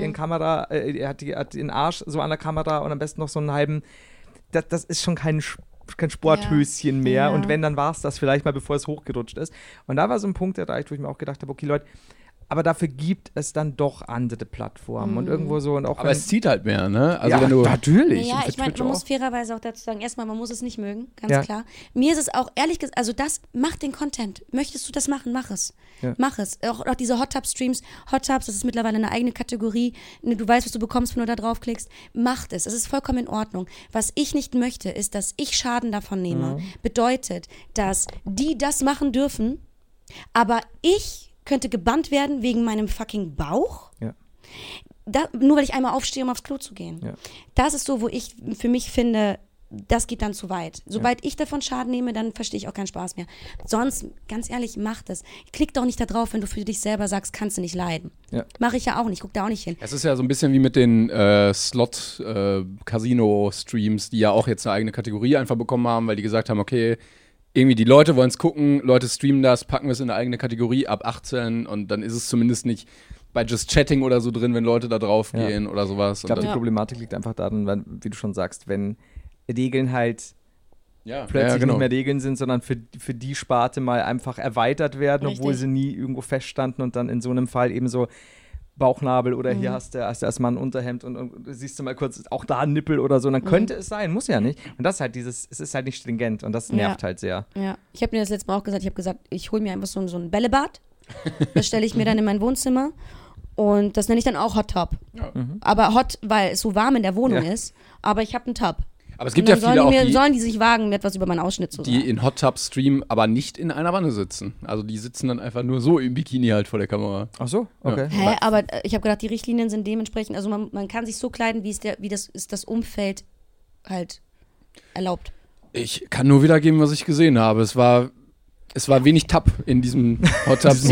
hat den Arsch so an der Kamera und am besten noch so einen halben. Das ist schon kein Sporthöschen mehr. Und wenn, dann war es das vielleicht mal, bevor es hochgerutscht ist. Und da war so ein Punkt erreicht, wo ich mir auch gedacht habe, okay, Leute, aber dafür gibt es dann doch andere Plattformen und irgendwo so. Und auch aber es zieht halt mehr, ne? Also wenn du natürlich. Ja, ich meine, man muss fairerweise auch dazu sagen, erstmal, man muss es nicht mögen, ganz klar. Mir ist es auch, ehrlich gesagt, also das macht den Content. Möchtest du das machen, mach es. Ja. Mach es. Auch diese Hot Tub Streams, Hot Tubs, das ist mittlerweile eine eigene Kategorie. Du weißt, was du bekommst, wenn du da draufklickst. Macht es. Es ist vollkommen in Ordnung. Was ich nicht möchte, ist, dass ich Schaden davon nehme. Bedeutet, dass die das machen dürfen, aber ich könnte gebannt werden wegen meinem fucking Bauch. Ja. Nur weil ich einmal aufstehe, um aufs Klo zu gehen. Ja. Das ist so, wo ich für mich finde, das geht dann zu weit. Sobald ich davon Schaden nehme, dann verstehe ich auch keinen Spaß mehr. Sonst, ganz ehrlich, mach das. Klick doch nicht da drauf, wenn du für dich selber sagst, kannst du nicht leiden. Ja. Mache ich ja auch nicht, guck da auch nicht hin. Es ist ja so ein bisschen wie mit den Slot-Casino-Streams, die ja auch jetzt eine eigene Kategorie einfach bekommen haben, weil die gesagt haben, okay, irgendwie die Leute wollen es gucken, Leute streamen das, packen wir es in eine eigene Kategorie ab 18 und dann ist es zumindest nicht bei Just Chatting oder so drin, wenn Leute da drauf gehen oder sowas. Ich glaube, die Problematik liegt einfach darin, weil, wie du schon sagst, wenn Regeln halt plötzlich nicht mehr Regeln sind, sondern für die Sparte mal einfach erweitert werden, obwohl sie nie irgendwo feststanden und dann in so einem Fall eben so, Bauchnabel oder hier hast du erstmal ein Unterhemd und siehst du mal kurz auch da einen Nippel oder so. Und dann könnte es sein, muss ja nicht. Und das ist halt es ist halt nicht stringent und das nervt halt sehr. Ja, ich habe mir das letzte Mal auch gesagt, ich hole mir einfach so ein Bällebad. Das stelle ich mir dann in mein Wohnzimmer und das nenne ich dann auch Hot Tub. Ja. Aber hot, weil es so warm in der Wohnung ist, aber ich habe einen Tub. Aber es gibt ja viele auch, sollen die sich wagen, mir etwas über meinen Ausschnitt zu sagen. Die in Hot Tub streamen, aber nicht in einer Wanne sitzen. Also die sitzen dann einfach nur so im Bikini halt vor der Kamera. Ach so, okay. Ja. Aber ich habe gedacht, die Richtlinien sind dementsprechend, also man kann sich so kleiden, wie das Umfeld halt erlaubt. Ich kann nur wiedergeben, was ich gesehen habe. Es war wenig Tub in diesem Hot Tub.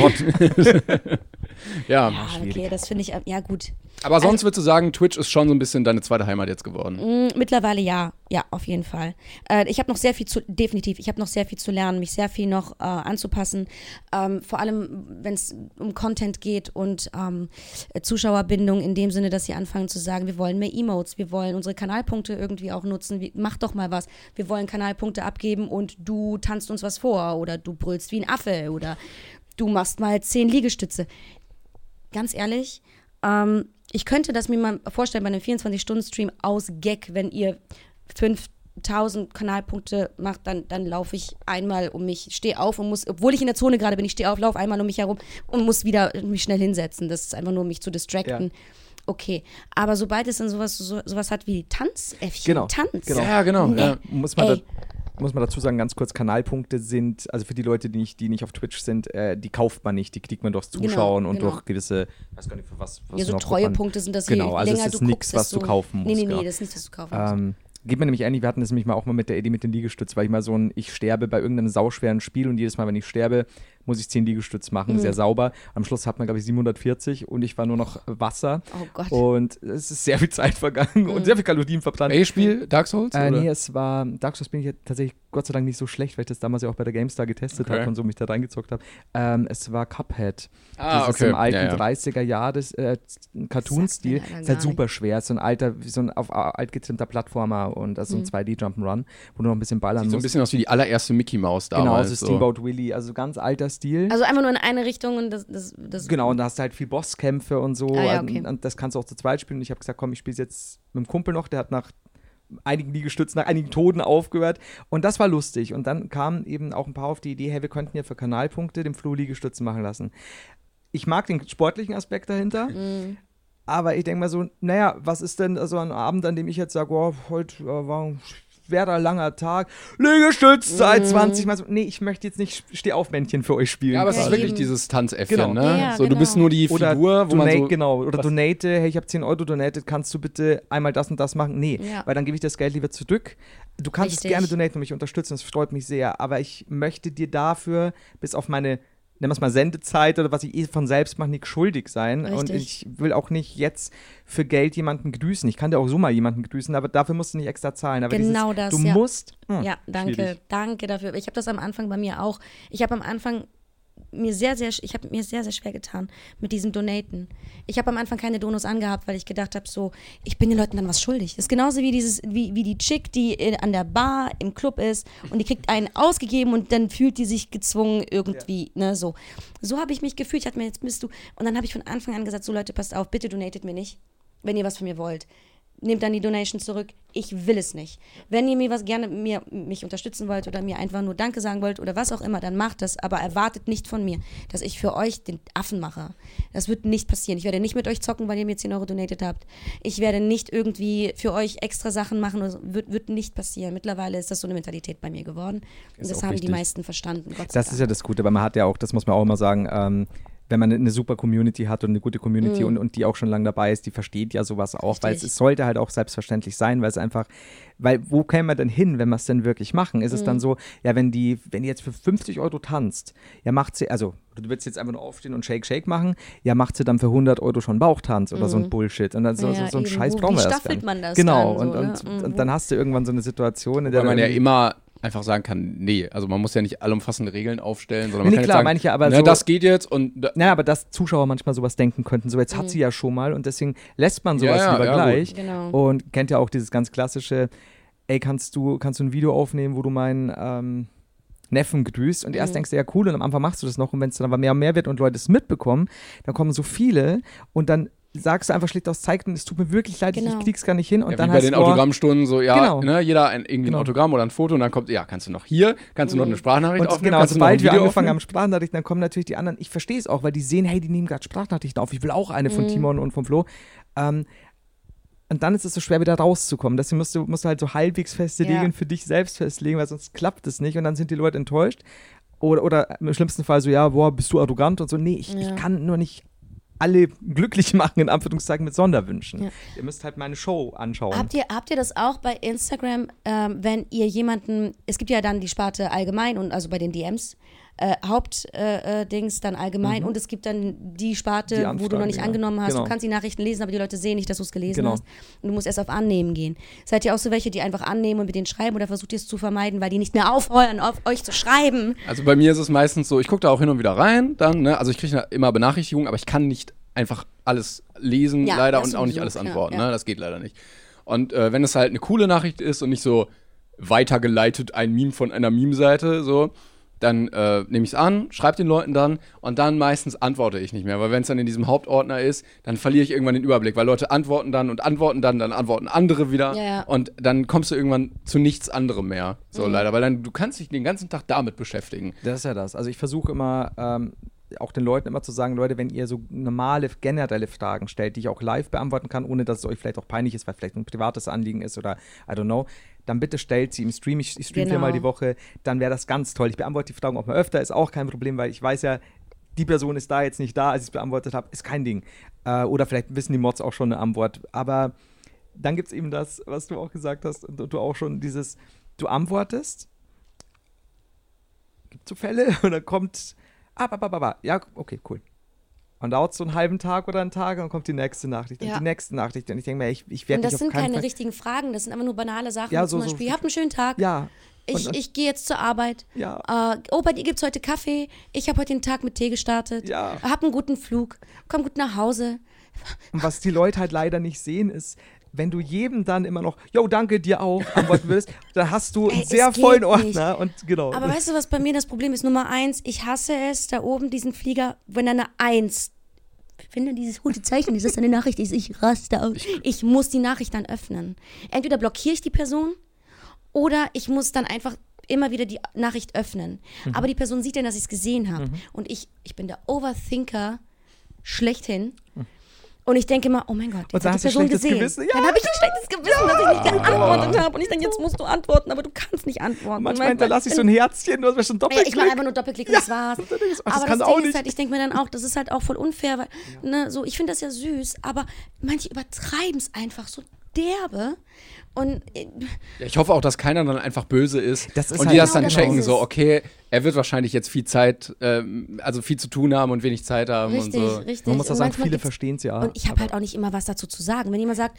Ja, okay, das finde ich, ja gut. Aber sonst würdest du sagen, Twitch ist schon so ein bisschen deine zweite Heimat jetzt geworden? Mittlerweile ja, auf jeden Fall. Ich habe noch sehr viel zu lernen, mich sehr viel noch anzupassen. Vor allem, wenn es um Content geht und Zuschauerbindung in dem Sinne, dass sie anfangen zu sagen, wir wollen mehr Emotes, wir wollen unsere Kanalpunkte irgendwie auch nutzen, mach doch mal was. Wir wollen Kanalpunkte abgeben und du tanzt uns was vor oder du brüllst wie ein Affe oder du machst mal 10 Liegestütze. Ganz ehrlich, ich könnte das mir mal vorstellen bei einem 24-Stunden-Stream aus Gag, wenn ihr 5000 Kanalpunkte macht, dann laufe ich einmal um mich, stehe auf und muss, obwohl ich in der Zone gerade bin, ich stehe auf, laufe einmal um mich herum und muss wieder mich schnell hinsetzen. Das ist einfach nur, um mich zu distracten. Ja. Okay, aber sobald es dann sowas hat wie Tanzäffchen, Tanz. Genau. Ja, genau. Nee. Ja. Muss man dazu sagen, ganz kurz, Kanalpunkte sind, also für die Leute, die nicht auf Twitch sind, die kauft man nicht, die kriegt man durchs Zuschauen und durch gewisse, weiß gar nicht für was ja, so Treuepunkte sind das hier, genau, also länger es ist nichts, was du kaufen musst. Nee, genau. das ist nichts, was du kaufen musst. Geht mir nämlich ähnlich, wir hatten das nämlich auch mal mit der Idee mit den Liegestütz, weil ich mal ich sterbe bei irgendeinem sauschweren Spiel und jedes Mal, wenn ich sterbe, muss ich 10 Liegestütz machen, sehr sauber. Am Schluss hat man, glaube ich, 740 und ich war nur noch Wasser. Oh Gott. Und es ist sehr viel Zeit vergangen und sehr viel Kalorien verbrannt. Welches Spiel? Dark Souls? Nee, Dark Souls bin ich tatsächlich Gott sei Dank nicht so schlecht, weil ich das damals ja auch bei der GameStar getestet habe und so mich da reingezockt habe. Es war Cuphead. Das ist im alten 30er Jahr des Cartoon-Stil. Ist halt super schwer. Ist so ein alter, wie so ein auf alt getrimmter Plattformer und das ist so ein 2D-Jump'n'Run, wo du noch ein bisschen ballern musst. Sieht so ein bisschen aus wie die allererste Mickey Mouse damals. Genau, also Steamboat Willie, also ganz alter Stil. Also einfach nur in eine Richtung und das genau, und da hast du halt viel Bosskämpfe und so. Okay. Und das kannst du auch zu zweit spielen. Und ich habe gesagt, komm, ich spiele jetzt mit dem Kumpel noch, der hat nach einigen Liegestützen, nach einigen Toten aufgehört. Und das war lustig. Und dann kamen eben auch ein paar auf die Idee, hey, wir könnten ja für Kanalpunkte den Flo Liegestützen machen lassen. Ich mag den sportlichen Aspekt dahinter. Aber ich denke mal so, naja, was ist denn so ein Abend, an dem ich jetzt sage, oh, heute war ein schwerer, langer Tag, Liegestütz, seit 20 Mal so. Nee, ich möchte jetzt nicht Steh-auf-Männchen für euch spielen. Ja, aber es ist wirklich dieses Tanzäffchen, genau. ne? Ja, so, du bist nur die oder Figur, wo man so... Genau, oder donate, hey, ich habe 10 Euro donated, kannst du bitte einmal das und das machen? Nee, weil dann gebe ich das Geld lieber zurück. Du kannst es gerne donaten und mich unterstützen, das freut mich sehr, aber ich möchte dir dafür bis auf meine, nennen wir es mal Sendezeit oder was ich von selbst mache, nicht schuldig sein. Richtig. Und ich will auch nicht jetzt für Geld jemanden grüßen. Ich kann dir auch so mal jemanden grüßen, aber dafür musst du nicht extra zahlen. Aber genau dieses, das, du musst. Ja, danke dafür. Ich habe das am Anfang bei mir auch. Ich habe am Anfang mir sehr, sehr schwer getan mit diesem Donaten. Ich habe am Anfang keine Donos angehabt, weil ich gedacht habe, so, ich bin den Leuten dann was schuldig. Das ist genauso wie wie die Chick, die an der Bar im Club ist und die kriegt einen ausgegeben und dann fühlt die sich gezwungen irgendwie, ne, so. So habe ich mich gefühlt. Ich hatte mir, jetzt bist du, und dann habe ich von Anfang an gesagt, so Leute, passt auf, bitte donatet mir nicht, wenn ihr was von mir wollt. Nehmt dann die Donation zurück. Ich will es nicht. Wenn ihr mir was gerne mich unterstützen wollt oder mir einfach nur Danke sagen wollt oder was auch immer, dann macht das. Aber erwartet nicht von mir, dass ich für euch den Affen mache. Das wird nicht passieren. Ich werde nicht mit euch zocken, weil ihr mir 10 Euro donated habt. Ich werde nicht irgendwie für euch extra Sachen machen. Wird nicht passieren. Mittlerweile ist das so eine Mentalität bei mir geworden. Und das haben die meisten verstanden. Gott sei Dank. Das ist ja das Gute, weil man hat ja auch, das muss man auch immer sagen, wenn man eine super Community hat und eine gute Community und die auch schon lange dabei ist, die versteht ja sowas auch, weil es sollte halt auch selbstverständlich sein, weil es einfach, weil wo käme man denn hin, wenn wir es denn wirklich machen? Ist es dann so, ja, wenn die jetzt für 50 Euro tanzt, ja macht sie, also du willst jetzt einfach nur aufstehen und Shake machen, ja macht sie dann für 100 Euro schon Bauchtanz oder so ein Bullshit und dann so ein Scheiß brauchen wir erst. Wie staffelt man das genau, dann so, und dann hast du irgendwann so eine Situation, in der weil man ja immer einfach sagen kann, nee, also man muss ja nicht allumfassende Regeln aufstellen, sondern man kann klar, sagen, meine ich ja, aber so, das geht jetzt und naja, aber dass Zuschauer manchmal sowas denken könnten, so jetzt hat sie ja schon mal und deswegen lässt man sowas lieber gleich. Genau. Und kennt ja auch dieses ganz klassische, ey, kannst du ein Video aufnehmen, wo du meinen Neffen grüßt und erst denkst du, ja cool, und am Anfang machst du das noch und wenn es dann aber mehr und mehr wird und Leute es mitbekommen, dann kommen so viele und dann sagst du einfach schlicht aus, zeig, es tut mir wirklich leid, ich krieg's gar nicht hin. Und ja, dann wie bei den Autogrammstunden so, ne, jeder irgendwie ein Autogramm oder ein Foto und dann kommt, kannst du noch eine Sprachnachricht aufnehmen? Genau, sobald wir angefangen haben Sprachnachrichten, dann kommen natürlich die anderen, ich verstehe es auch, weil die sehen, hey, die nehmen gerade Sprachnachrichten auf, ich will auch eine von Timon und von Flo. Und dann ist es so schwer, wieder rauszukommen. Deswegen musst du halt so halbwegs feste Regeln für dich selbst festlegen, weil sonst klappt es nicht und dann sind die Leute enttäuscht. Oder im schlimmsten Fall so, bist du arrogant und so. Nee, ich kann nur nicht alle glücklich machen, in Anführungszeichen, mit Sonderwünschen. Ja. Ihr müsst halt meine Show anschauen. Habt ihr das auch bei Instagram, wenn ihr jemanden, es gibt ja dann die Sparte allgemein und also bei den DMs, Hauptdings dann allgemein und es gibt dann die Sparte, wo du noch nicht angenommen hast. Genau. Du kannst die Nachrichten lesen, aber die Leute sehen nicht, dass du es gelesen hast. Und du musst erst auf Annehmen gehen. Seid ihr auch so welche, die einfach annehmen und mit denen schreiben oder versucht ihr es zu vermeiden, weil die nicht mehr aufhören, auf euch zu schreiben? Also bei mir ist es meistens so, ich gucke da auch hin und wieder rein, dann, ne? Also ich kriege immer Benachrichtigungen, aber ich kann nicht einfach alles lesen, leider, und auch nicht alles antworten. Ne? Das geht leider nicht. Und wenn es halt eine coole Nachricht ist und nicht so weitergeleitet ein Meme von einer Meme-Seite, so, dann nehme ich es an, schreibe den Leuten dann und dann meistens antworte ich nicht mehr, weil wenn es dann in diesem Hauptordner ist, dann verliere ich irgendwann den Überblick, weil Leute antworten dann, dann antworten andere wieder und dann kommst du irgendwann zu nichts anderem mehr, so leider, weil dann du kannst dich den ganzen Tag damit beschäftigen. Das ist ja das. Also ich versuche immer auch den Leuten immer zu sagen, Leute, wenn ihr so normale, generelle Fragen stellt, die ich auch live beantworten kann, ohne dass es euch vielleicht auch peinlich ist, weil vielleicht ein privates Anliegen ist oder I don't know, dann bitte stellt sie im Stream. Ich streame 4-mal die Woche, dann wäre das ganz toll. Ich beantworte die Fragen auch mal öfter, ist auch kein Problem, weil ich weiß ja, die Person ist da, jetzt nicht da, als ich es beantwortet habe, ist kein Ding. Oder vielleicht wissen die Mods auch schon eine Antwort. Aber dann gibt es eben das, was du auch gesagt hast, und du auch schon dieses, du antwortest, gibt so Fälle und dann kommt ja, okay, cool. Und dauert so einen halben Tag oder einen Tag und dann kommt die nächste Nachricht und die nächste Nachricht. Und ich denke mir, ich werde nicht auf keinen Und das sind keine richtigen Fragen, das sind einfach nur banale Sachen. Ja, zum Beispiel, habt einen schönen Tag. Ja. Ich gehe jetzt zur Arbeit. Ja. Bei dir gibt es heute Kaffee. Ich habe heute den Tag mit Tee gestartet. Ja. Hab einen guten Flug. Komm gut nach Hause. Und was die Leute halt leider nicht sehen, ist, wenn du jedem dann immer noch, danke dir auch, antworten würdest, dann hast du einen sehr vollen Ordner. Und genau. Aber weißt du, was bei mir das Problem ist? Nummer 1, ich hasse es, da oben diesen Flieger, wenn da eine 1, finde dieses gute Zeichen, das ist eine Nachricht, ich raste aus. Ich muss die Nachricht dann öffnen. Entweder blockiere ich die Person oder ich muss dann einfach immer wieder die Nachricht öffnen. Aber die Person sieht dann, dass ich es gesehen habe. Und ich bin der Overthinker schlechthin. Und ich denke immer, oh mein Gott, jetzt hat die Person gesehen. Gewissen? Ja, dann habe ich ein schlechtes Gewissen, dass ich nicht geantwortet habe. Und ich denke, jetzt musst du antworten, aber du kannst nicht antworten. Manchmal hinterlasse ich so ein Herzchen, du hast mir schon Doppelklick. Ich mache einfach nur Doppelklick und das war's. Aber das Ding ist halt, ich denke mir dann auch, das ist halt auch voll unfair, weil, so, ich finde das ja süß, aber manche übertreiben es einfach so derbe. Und ich hoffe auch, dass keiner dann einfach böse ist und halt die das dann checken, so, okay, er wird wahrscheinlich jetzt viel Zeit, also viel zu tun haben und wenig Zeit haben und so. Richtig. Man muss auch sagen, viele verstehen es ja. Und ich habe halt auch nicht immer was dazu zu sagen. Wenn jemand sagt,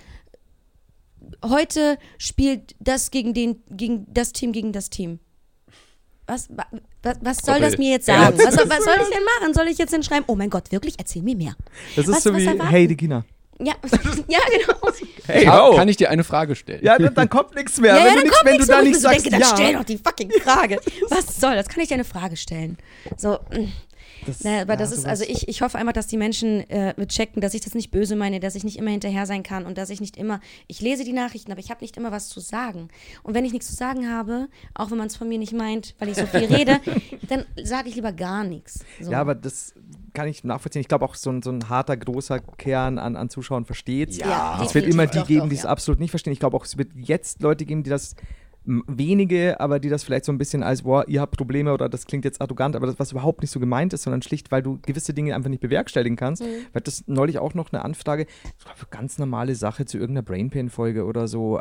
heute spielt das gegen das Team gegen das Team. Was soll das mir jetzt sagen? Was soll ich denn machen? Soll ich jetzt denn schreiben, oh mein Gott, wirklich? Erzähl mir mehr. Das ist so wie, hey, Regina. Ja, genau. Hey, kann ich dir eine Frage stellen? Ja, dann kommt nichts mehr. Ja, wenn du da nicht sagst, dann stell doch die fucking Frage. Was soll das? Kann ich dir eine Frage stellen? So, aber das ist, also ich hoffe einfach, dass die Menschen checken, dass ich das nicht böse meine, dass ich nicht immer hinterher sein kann und dass ich nicht immer, ich lese die Nachrichten, aber ich habe nicht immer was zu sagen. Und wenn ich nichts zu sagen habe, auch wenn man es von mir nicht meint, weil ich so viel rede, dann sage ich lieber gar nichts. So. Ja, aber das kann ich nachvollziehen. Ich glaube auch, so ein harter, großer Kern an Zuschauern versteht es. Ja, es wird immer die geben, die es absolut nicht verstehen. Ich glaube auch, es wird jetzt Leute geben, die das wenige, aber die das vielleicht so ein bisschen als, ihr habt Probleme oder das klingt jetzt arrogant, aber das, was überhaupt nicht so gemeint ist, sondern schlicht, weil du gewisse Dinge einfach nicht bewerkstelligen kannst. Weil das neulich auch noch eine Anfrage, das war eine ganz normale Sache zu irgendeiner Brainpain-Folge oder so,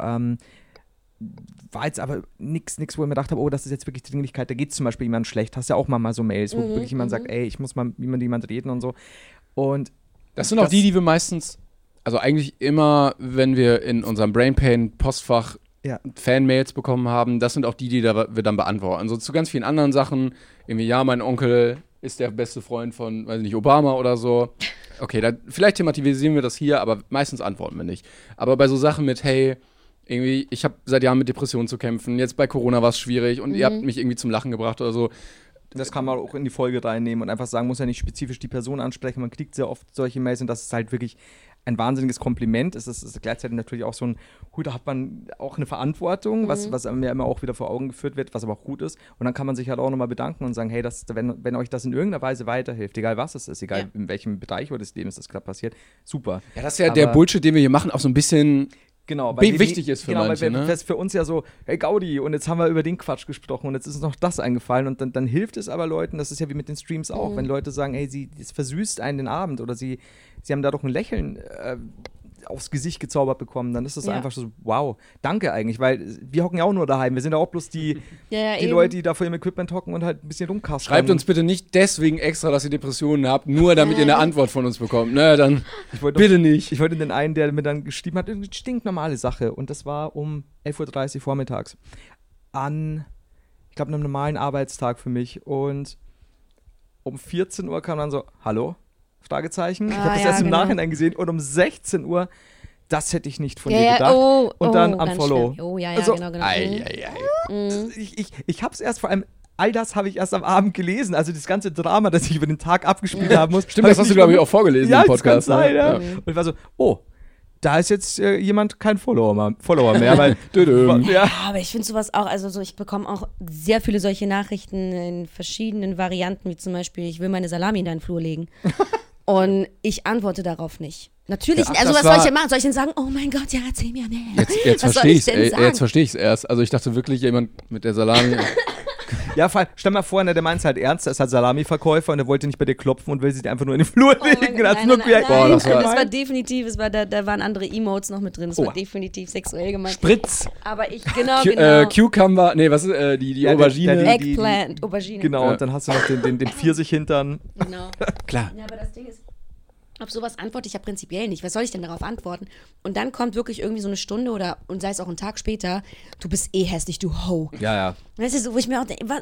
war jetzt aber nichts, wo ich mir gedacht habe, das ist jetzt wirklich Dringlichkeit, da geht es zum Beispiel jemandem schlecht, hast ja auch mal so Mails, wo wirklich jemand sagt, ich muss mal mit jemand reden und so. Und das sind auch die wir meistens, also eigentlich immer, wenn wir in unserem Brainpain-Postfach Fanmails bekommen haben, das sind auch die wir dann beantworten. So zu ganz vielen anderen Sachen, irgendwie, mein Onkel ist der beste Freund von, weiß ich nicht, Obama oder so. Okay, vielleicht thematisieren wir das hier, aber meistens antworten wir nicht. Aber bei so Sachen mit, hey, irgendwie, ich habe seit Jahren mit Depressionen zu kämpfen, jetzt bei Corona war es schwierig und ihr habt mich irgendwie zum Lachen gebracht oder so. Das kann man auch in die Folge reinnehmen und einfach sagen, muss ja nicht spezifisch die Person ansprechen. Man kriegt sehr oft solche Mails und das ist halt wirklich ein wahnsinniges Kompliment. Es ist gleichzeitig natürlich auch so ein, da hat man auch eine Verantwortung, was mir immer auch wieder vor Augen geführt wird, was aber auch gut ist. Und dann kann man sich halt auch nochmal bedanken und sagen, hey, wenn euch das in irgendeiner Weise weiterhilft, egal was es ist, egal in welchem Bereich des Lebens das gerade passiert, super. Ja, das ist ja der Bullshit, den wir hier machen, auch so ein bisschen... Genau, weil wichtig ist für manche, weil das für uns ja so, hey Gaudi, und jetzt haben wir über den Quatsch gesprochen und jetzt ist uns noch das eingefallen und dann hilft es aber Leuten, das ist ja wie mit den Streams auch, wenn Leute sagen, hey, es versüßt einen den Abend oder sie haben dadurch ein Lächeln aufs Gesicht gezaubert bekommen, dann ist das einfach so, wow, danke eigentlich, weil wir hocken ja auch nur daheim, wir sind ja auch bloß die Leute, die da vor ihrem Equipment hocken und halt ein bisschen rumkasten. Schreibt uns bitte nicht deswegen extra, dass ihr Depressionen habt, nur damit ihr eine Antwort von uns bekommt, ne, dann bitte nicht. Ich wollte den einen, der mir dann geschrieben hat, eine stinknormale Sache und das war um 11:30 Uhr vormittags an, ich glaube, einem normalen Arbeitstag für mich und um 14 Uhr kam dann so, hallo? Fragezeichen. Ich habe das erst im Nachhinein gesehen und um 16 Uhr, das hätte ich nicht von dir gedacht. Und dann Unfollow. Oh, ja, also, genau. Ich habe es erst vor allem, all das habe ich erst am Abend gelesen. Also das ganze Drama, das ich über den Tag abgespielt haben muss. Stimmt, das hast du, glaube ich, auch vorgelesen im Podcast. Ja, das kann sein, ja. Und ich war so, da ist jetzt jemand kein Follower mehr. Weil, aber ich finde sowas auch, also so, ich bekomme auch sehr viele solche Nachrichten in verschiedenen Varianten, wie zum Beispiel, ich will meine Salami in deinen Flur legen. Und ich antworte darauf nicht. Natürlich, also was soll ich denn machen? Soll ich denn sagen, oh mein Gott, ja, erzähl mir mehr. Jetzt verstehe ich es. Jetzt verstehe ich es erst. Also ich dachte wirklich, jemand mit der Salami... Ja, stell mal vor, der meint es halt ernst, er ist halt Salami-Verkäufer und er wollte nicht bei dir klopfen und will sie dir einfach nur in den Flur legen. Das war definitiv, da waren andere Emotes noch mit drin, das war definitiv sexuell gemeint. Spritz. Aber ich, Cucumber, nee, was ist, die Aubergine? Eggplant, Aubergine. Genau, und dann hast du noch den Pfirsich-Hintern. Genau. Klar. Ja, aber das Ding ist, auf sowas antworte ich ja prinzipiell nicht. Was soll ich denn darauf antworten? Und dann kommt wirklich irgendwie so eine Stunde und sei es auch einen Tag später, du bist hässlich, du Ho. Ja. Das ist so, wo ich mir auch denke,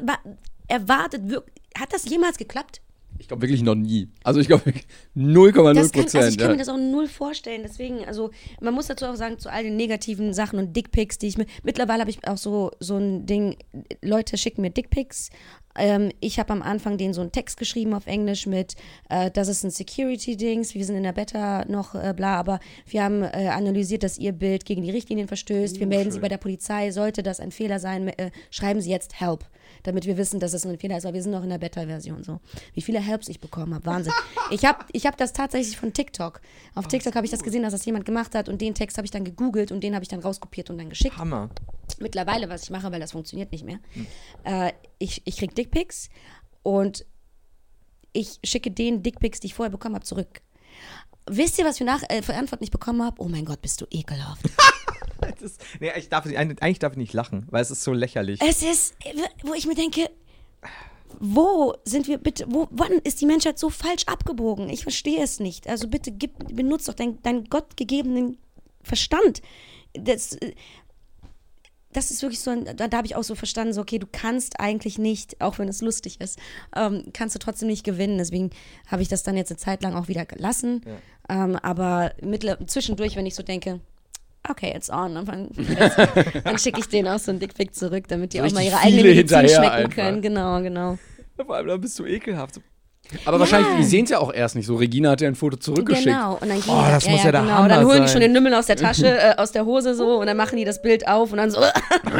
hat das jemals geklappt? Ich glaube wirklich noch nie. Also ich glaube 0,0%. Ich kann mir das auch null vorstellen. Deswegen, also man muss dazu auch sagen, zu all den negativen Sachen und Dickpics, die ich mir... Mittlerweile habe ich auch so ein Ding, Leute schicken mir Dickpics. Ich habe am Anfang denen so einen Text geschrieben auf Englisch mit, das ist ein Security-Dings, wir sind in der Beta noch, bla, aber wir haben analysiert, dass ihr Bild gegen die Richtlinien verstößt. Wir melden Sie bei der Polizei. Sollte das ein Fehler sein, schreiben Sie jetzt Help, damit wir wissen, dass es ein Fehler ist, aber wir sind noch in der Beta-Version so. Wie viele Helps ich bekommen habe, Wahnsinn. Ich hab das tatsächlich von TikTok. Auf TikTok habe ich das gesehen, dass das jemand gemacht hat und den Text habe ich dann gegoogelt und den habe ich dann rauskopiert und dann geschickt. Hammer. Mittlerweile, was ich mache, weil das funktioniert nicht mehr, ich kriege Dickpics und ich schicke den Dickpics, die ich vorher bekommen habe, zurück. Wisst ihr, was ich für Antworten ich bekommen habe? Oh mein Gott, bist du ekelhaft. Eigentlich darf ich nicht lachen, weil es ist so lächerlich. Es ist, wo ich mir denke, wo sind wir bitte, wann ist die Menschheit so falsch abgebogen? Ich verstehe es nicht. Also bitte benutzt doch deinen gottgegebenen Verstand. Das ist wirklich so, da habe ich auch so verstanden, so okay, du kannst eigentlich nicht, auch wenn es lustig ist, kannst du trotzdem nicht gewinnen. Deswegen habe ich das dann jetzt eine Zeit lang auch wieder gelassen. Ja. Aber zwischendurch, wenn ich so denke, okay, it's on, dann schicke ich denen auch so einen Dickpic zurück, damit die auch mal ihre eigene Medizin schmecken können. Genau. Vor allem, dann bist du ekelhaft. Aber wahrscheinlich, die sehen es ja auch erst nicht so. Regina hat ja ein Foto zurückgeschickt. Genau. Und dann das muss ja der Hammer Und dann holen die sein. schon den Lümmel aus der Tasche, aus der Hose so und dann machen die das Bild auf und dann so.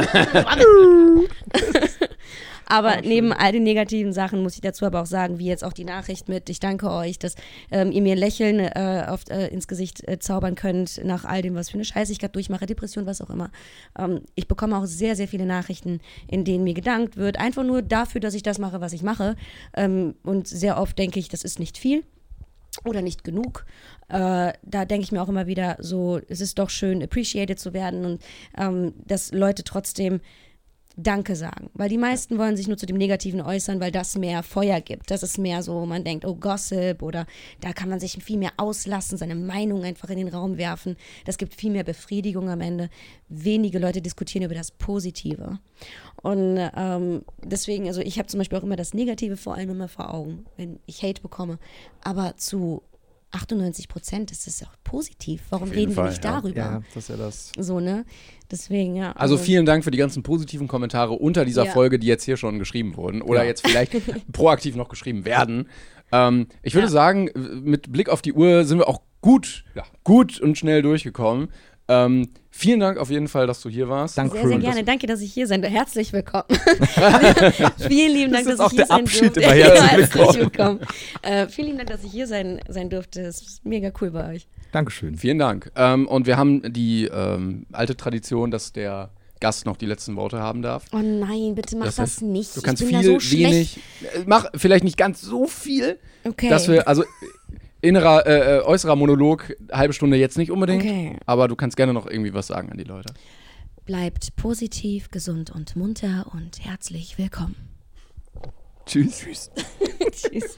Aber neben all den negativen Sachen muss ich dazu aber auch sagen, wie jetzt auch die Nachricht mit, ich danke euch, dass ihr mir ein Lächeln ins Gesicht zaubern könnt nach all dem, was für eine Scheiße ich gerade durchmache, Depression, was auch immer. Ich bekomme auch sehr, sehr viele Nachrichten, in denen mir gedankt wird, einfach nur dafür, dass ich das mache, was ich mache. Und sehr oft denke ich, das ist nicht viel oder nicht genug. Da denke ich mir auch immer wieder so, es ist doch schön, appreciated zu werden und dass Leute trotzdem Danke sagen, weil die meisten wollen sich nur zu dem Negativen äußern, weil das mehr Feuer gibt. Das ist mehr so, man denkt, oh Gossip oder da kann man sich viel mehr auslassen, seine Meinung einfach in den Raum werfen. Das gibt viel mehr Befriedigung am Ende. Wenige Leute diskutieren über das Positive. Und deswegen, also ich habe zum Beispiel auch immer das Negative vor allem immer vor Augen, wenn ich Hate bekomme. Aber zu 98%, das ist auch positiv. Warum Auf jeden reden wir Fall, nicht ja. darüber? Ja, das ist ja das. So, ne? Deswegen, ja. Also vielen Dank für die ganzen positiven Kommentare unter dieser Ja. Folge, die jetzt hier schon geschrieben wurden oder Ja. jetzt vielleicht proaktiv noch geschrieben werden. Ich würde sagen, mit Blick auf die Uhr sind wir auch gut und schnell durchgekommen. Vielen Dank auf jeden Fall, dass du hier warst. Danke. Sehr, sehr Schön, gerne. Danke, dass ich hier sein durfte. Herzlich willkommen. Vielen lieben Dank, Das ist dass auch ich hier der sein Abschied durfte. immer. Herzlich willkommen. Vielen lieben Dank, dass ich hier sein durfte. Es ist mega cool bei euch. Dankeschön. Vielen Dank. Und wir haben die alte Tradition, dass der Gast noch die letzten Worte haben darf. Oh nein, bitte mach das heißt, nicht. Du kannst ich bin viel, da so schlecht. wenig. Mach vielleicht nicht ganz so viel, Okay. dass wir, also äußerer Monolog, halbe Stunde jetzt nicht unbedingt, Okay. aber du kannst gerne noch irgendwie was sagen an die Leute. Bleibt positiv, gesund und munter und herzlich willkommen. Tschüss. Tschüss.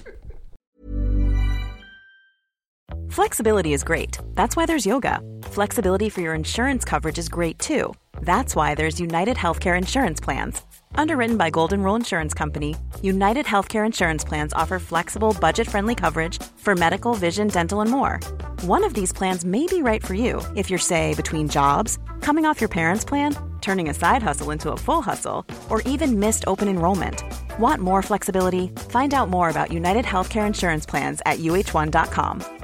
Flexibility is great. That's why there's yoga. Flexibility for your insurance coverage is great too. That's why there's United Healthcare Insurance Plans. Underwritten by Golden Rule Insurance Company, United Healthcare Insurance Plans offer flexible, budget-friendly coverage for medical, vision, dental, and more. One of these plans may be right for you if you're, say, between jobs, coming off your parents' plan, turning a side hustle into a full hustle, or even missed open enrollment. Want more flexibility? Find out more about United Healthcare Insurance Plans at uh1.com.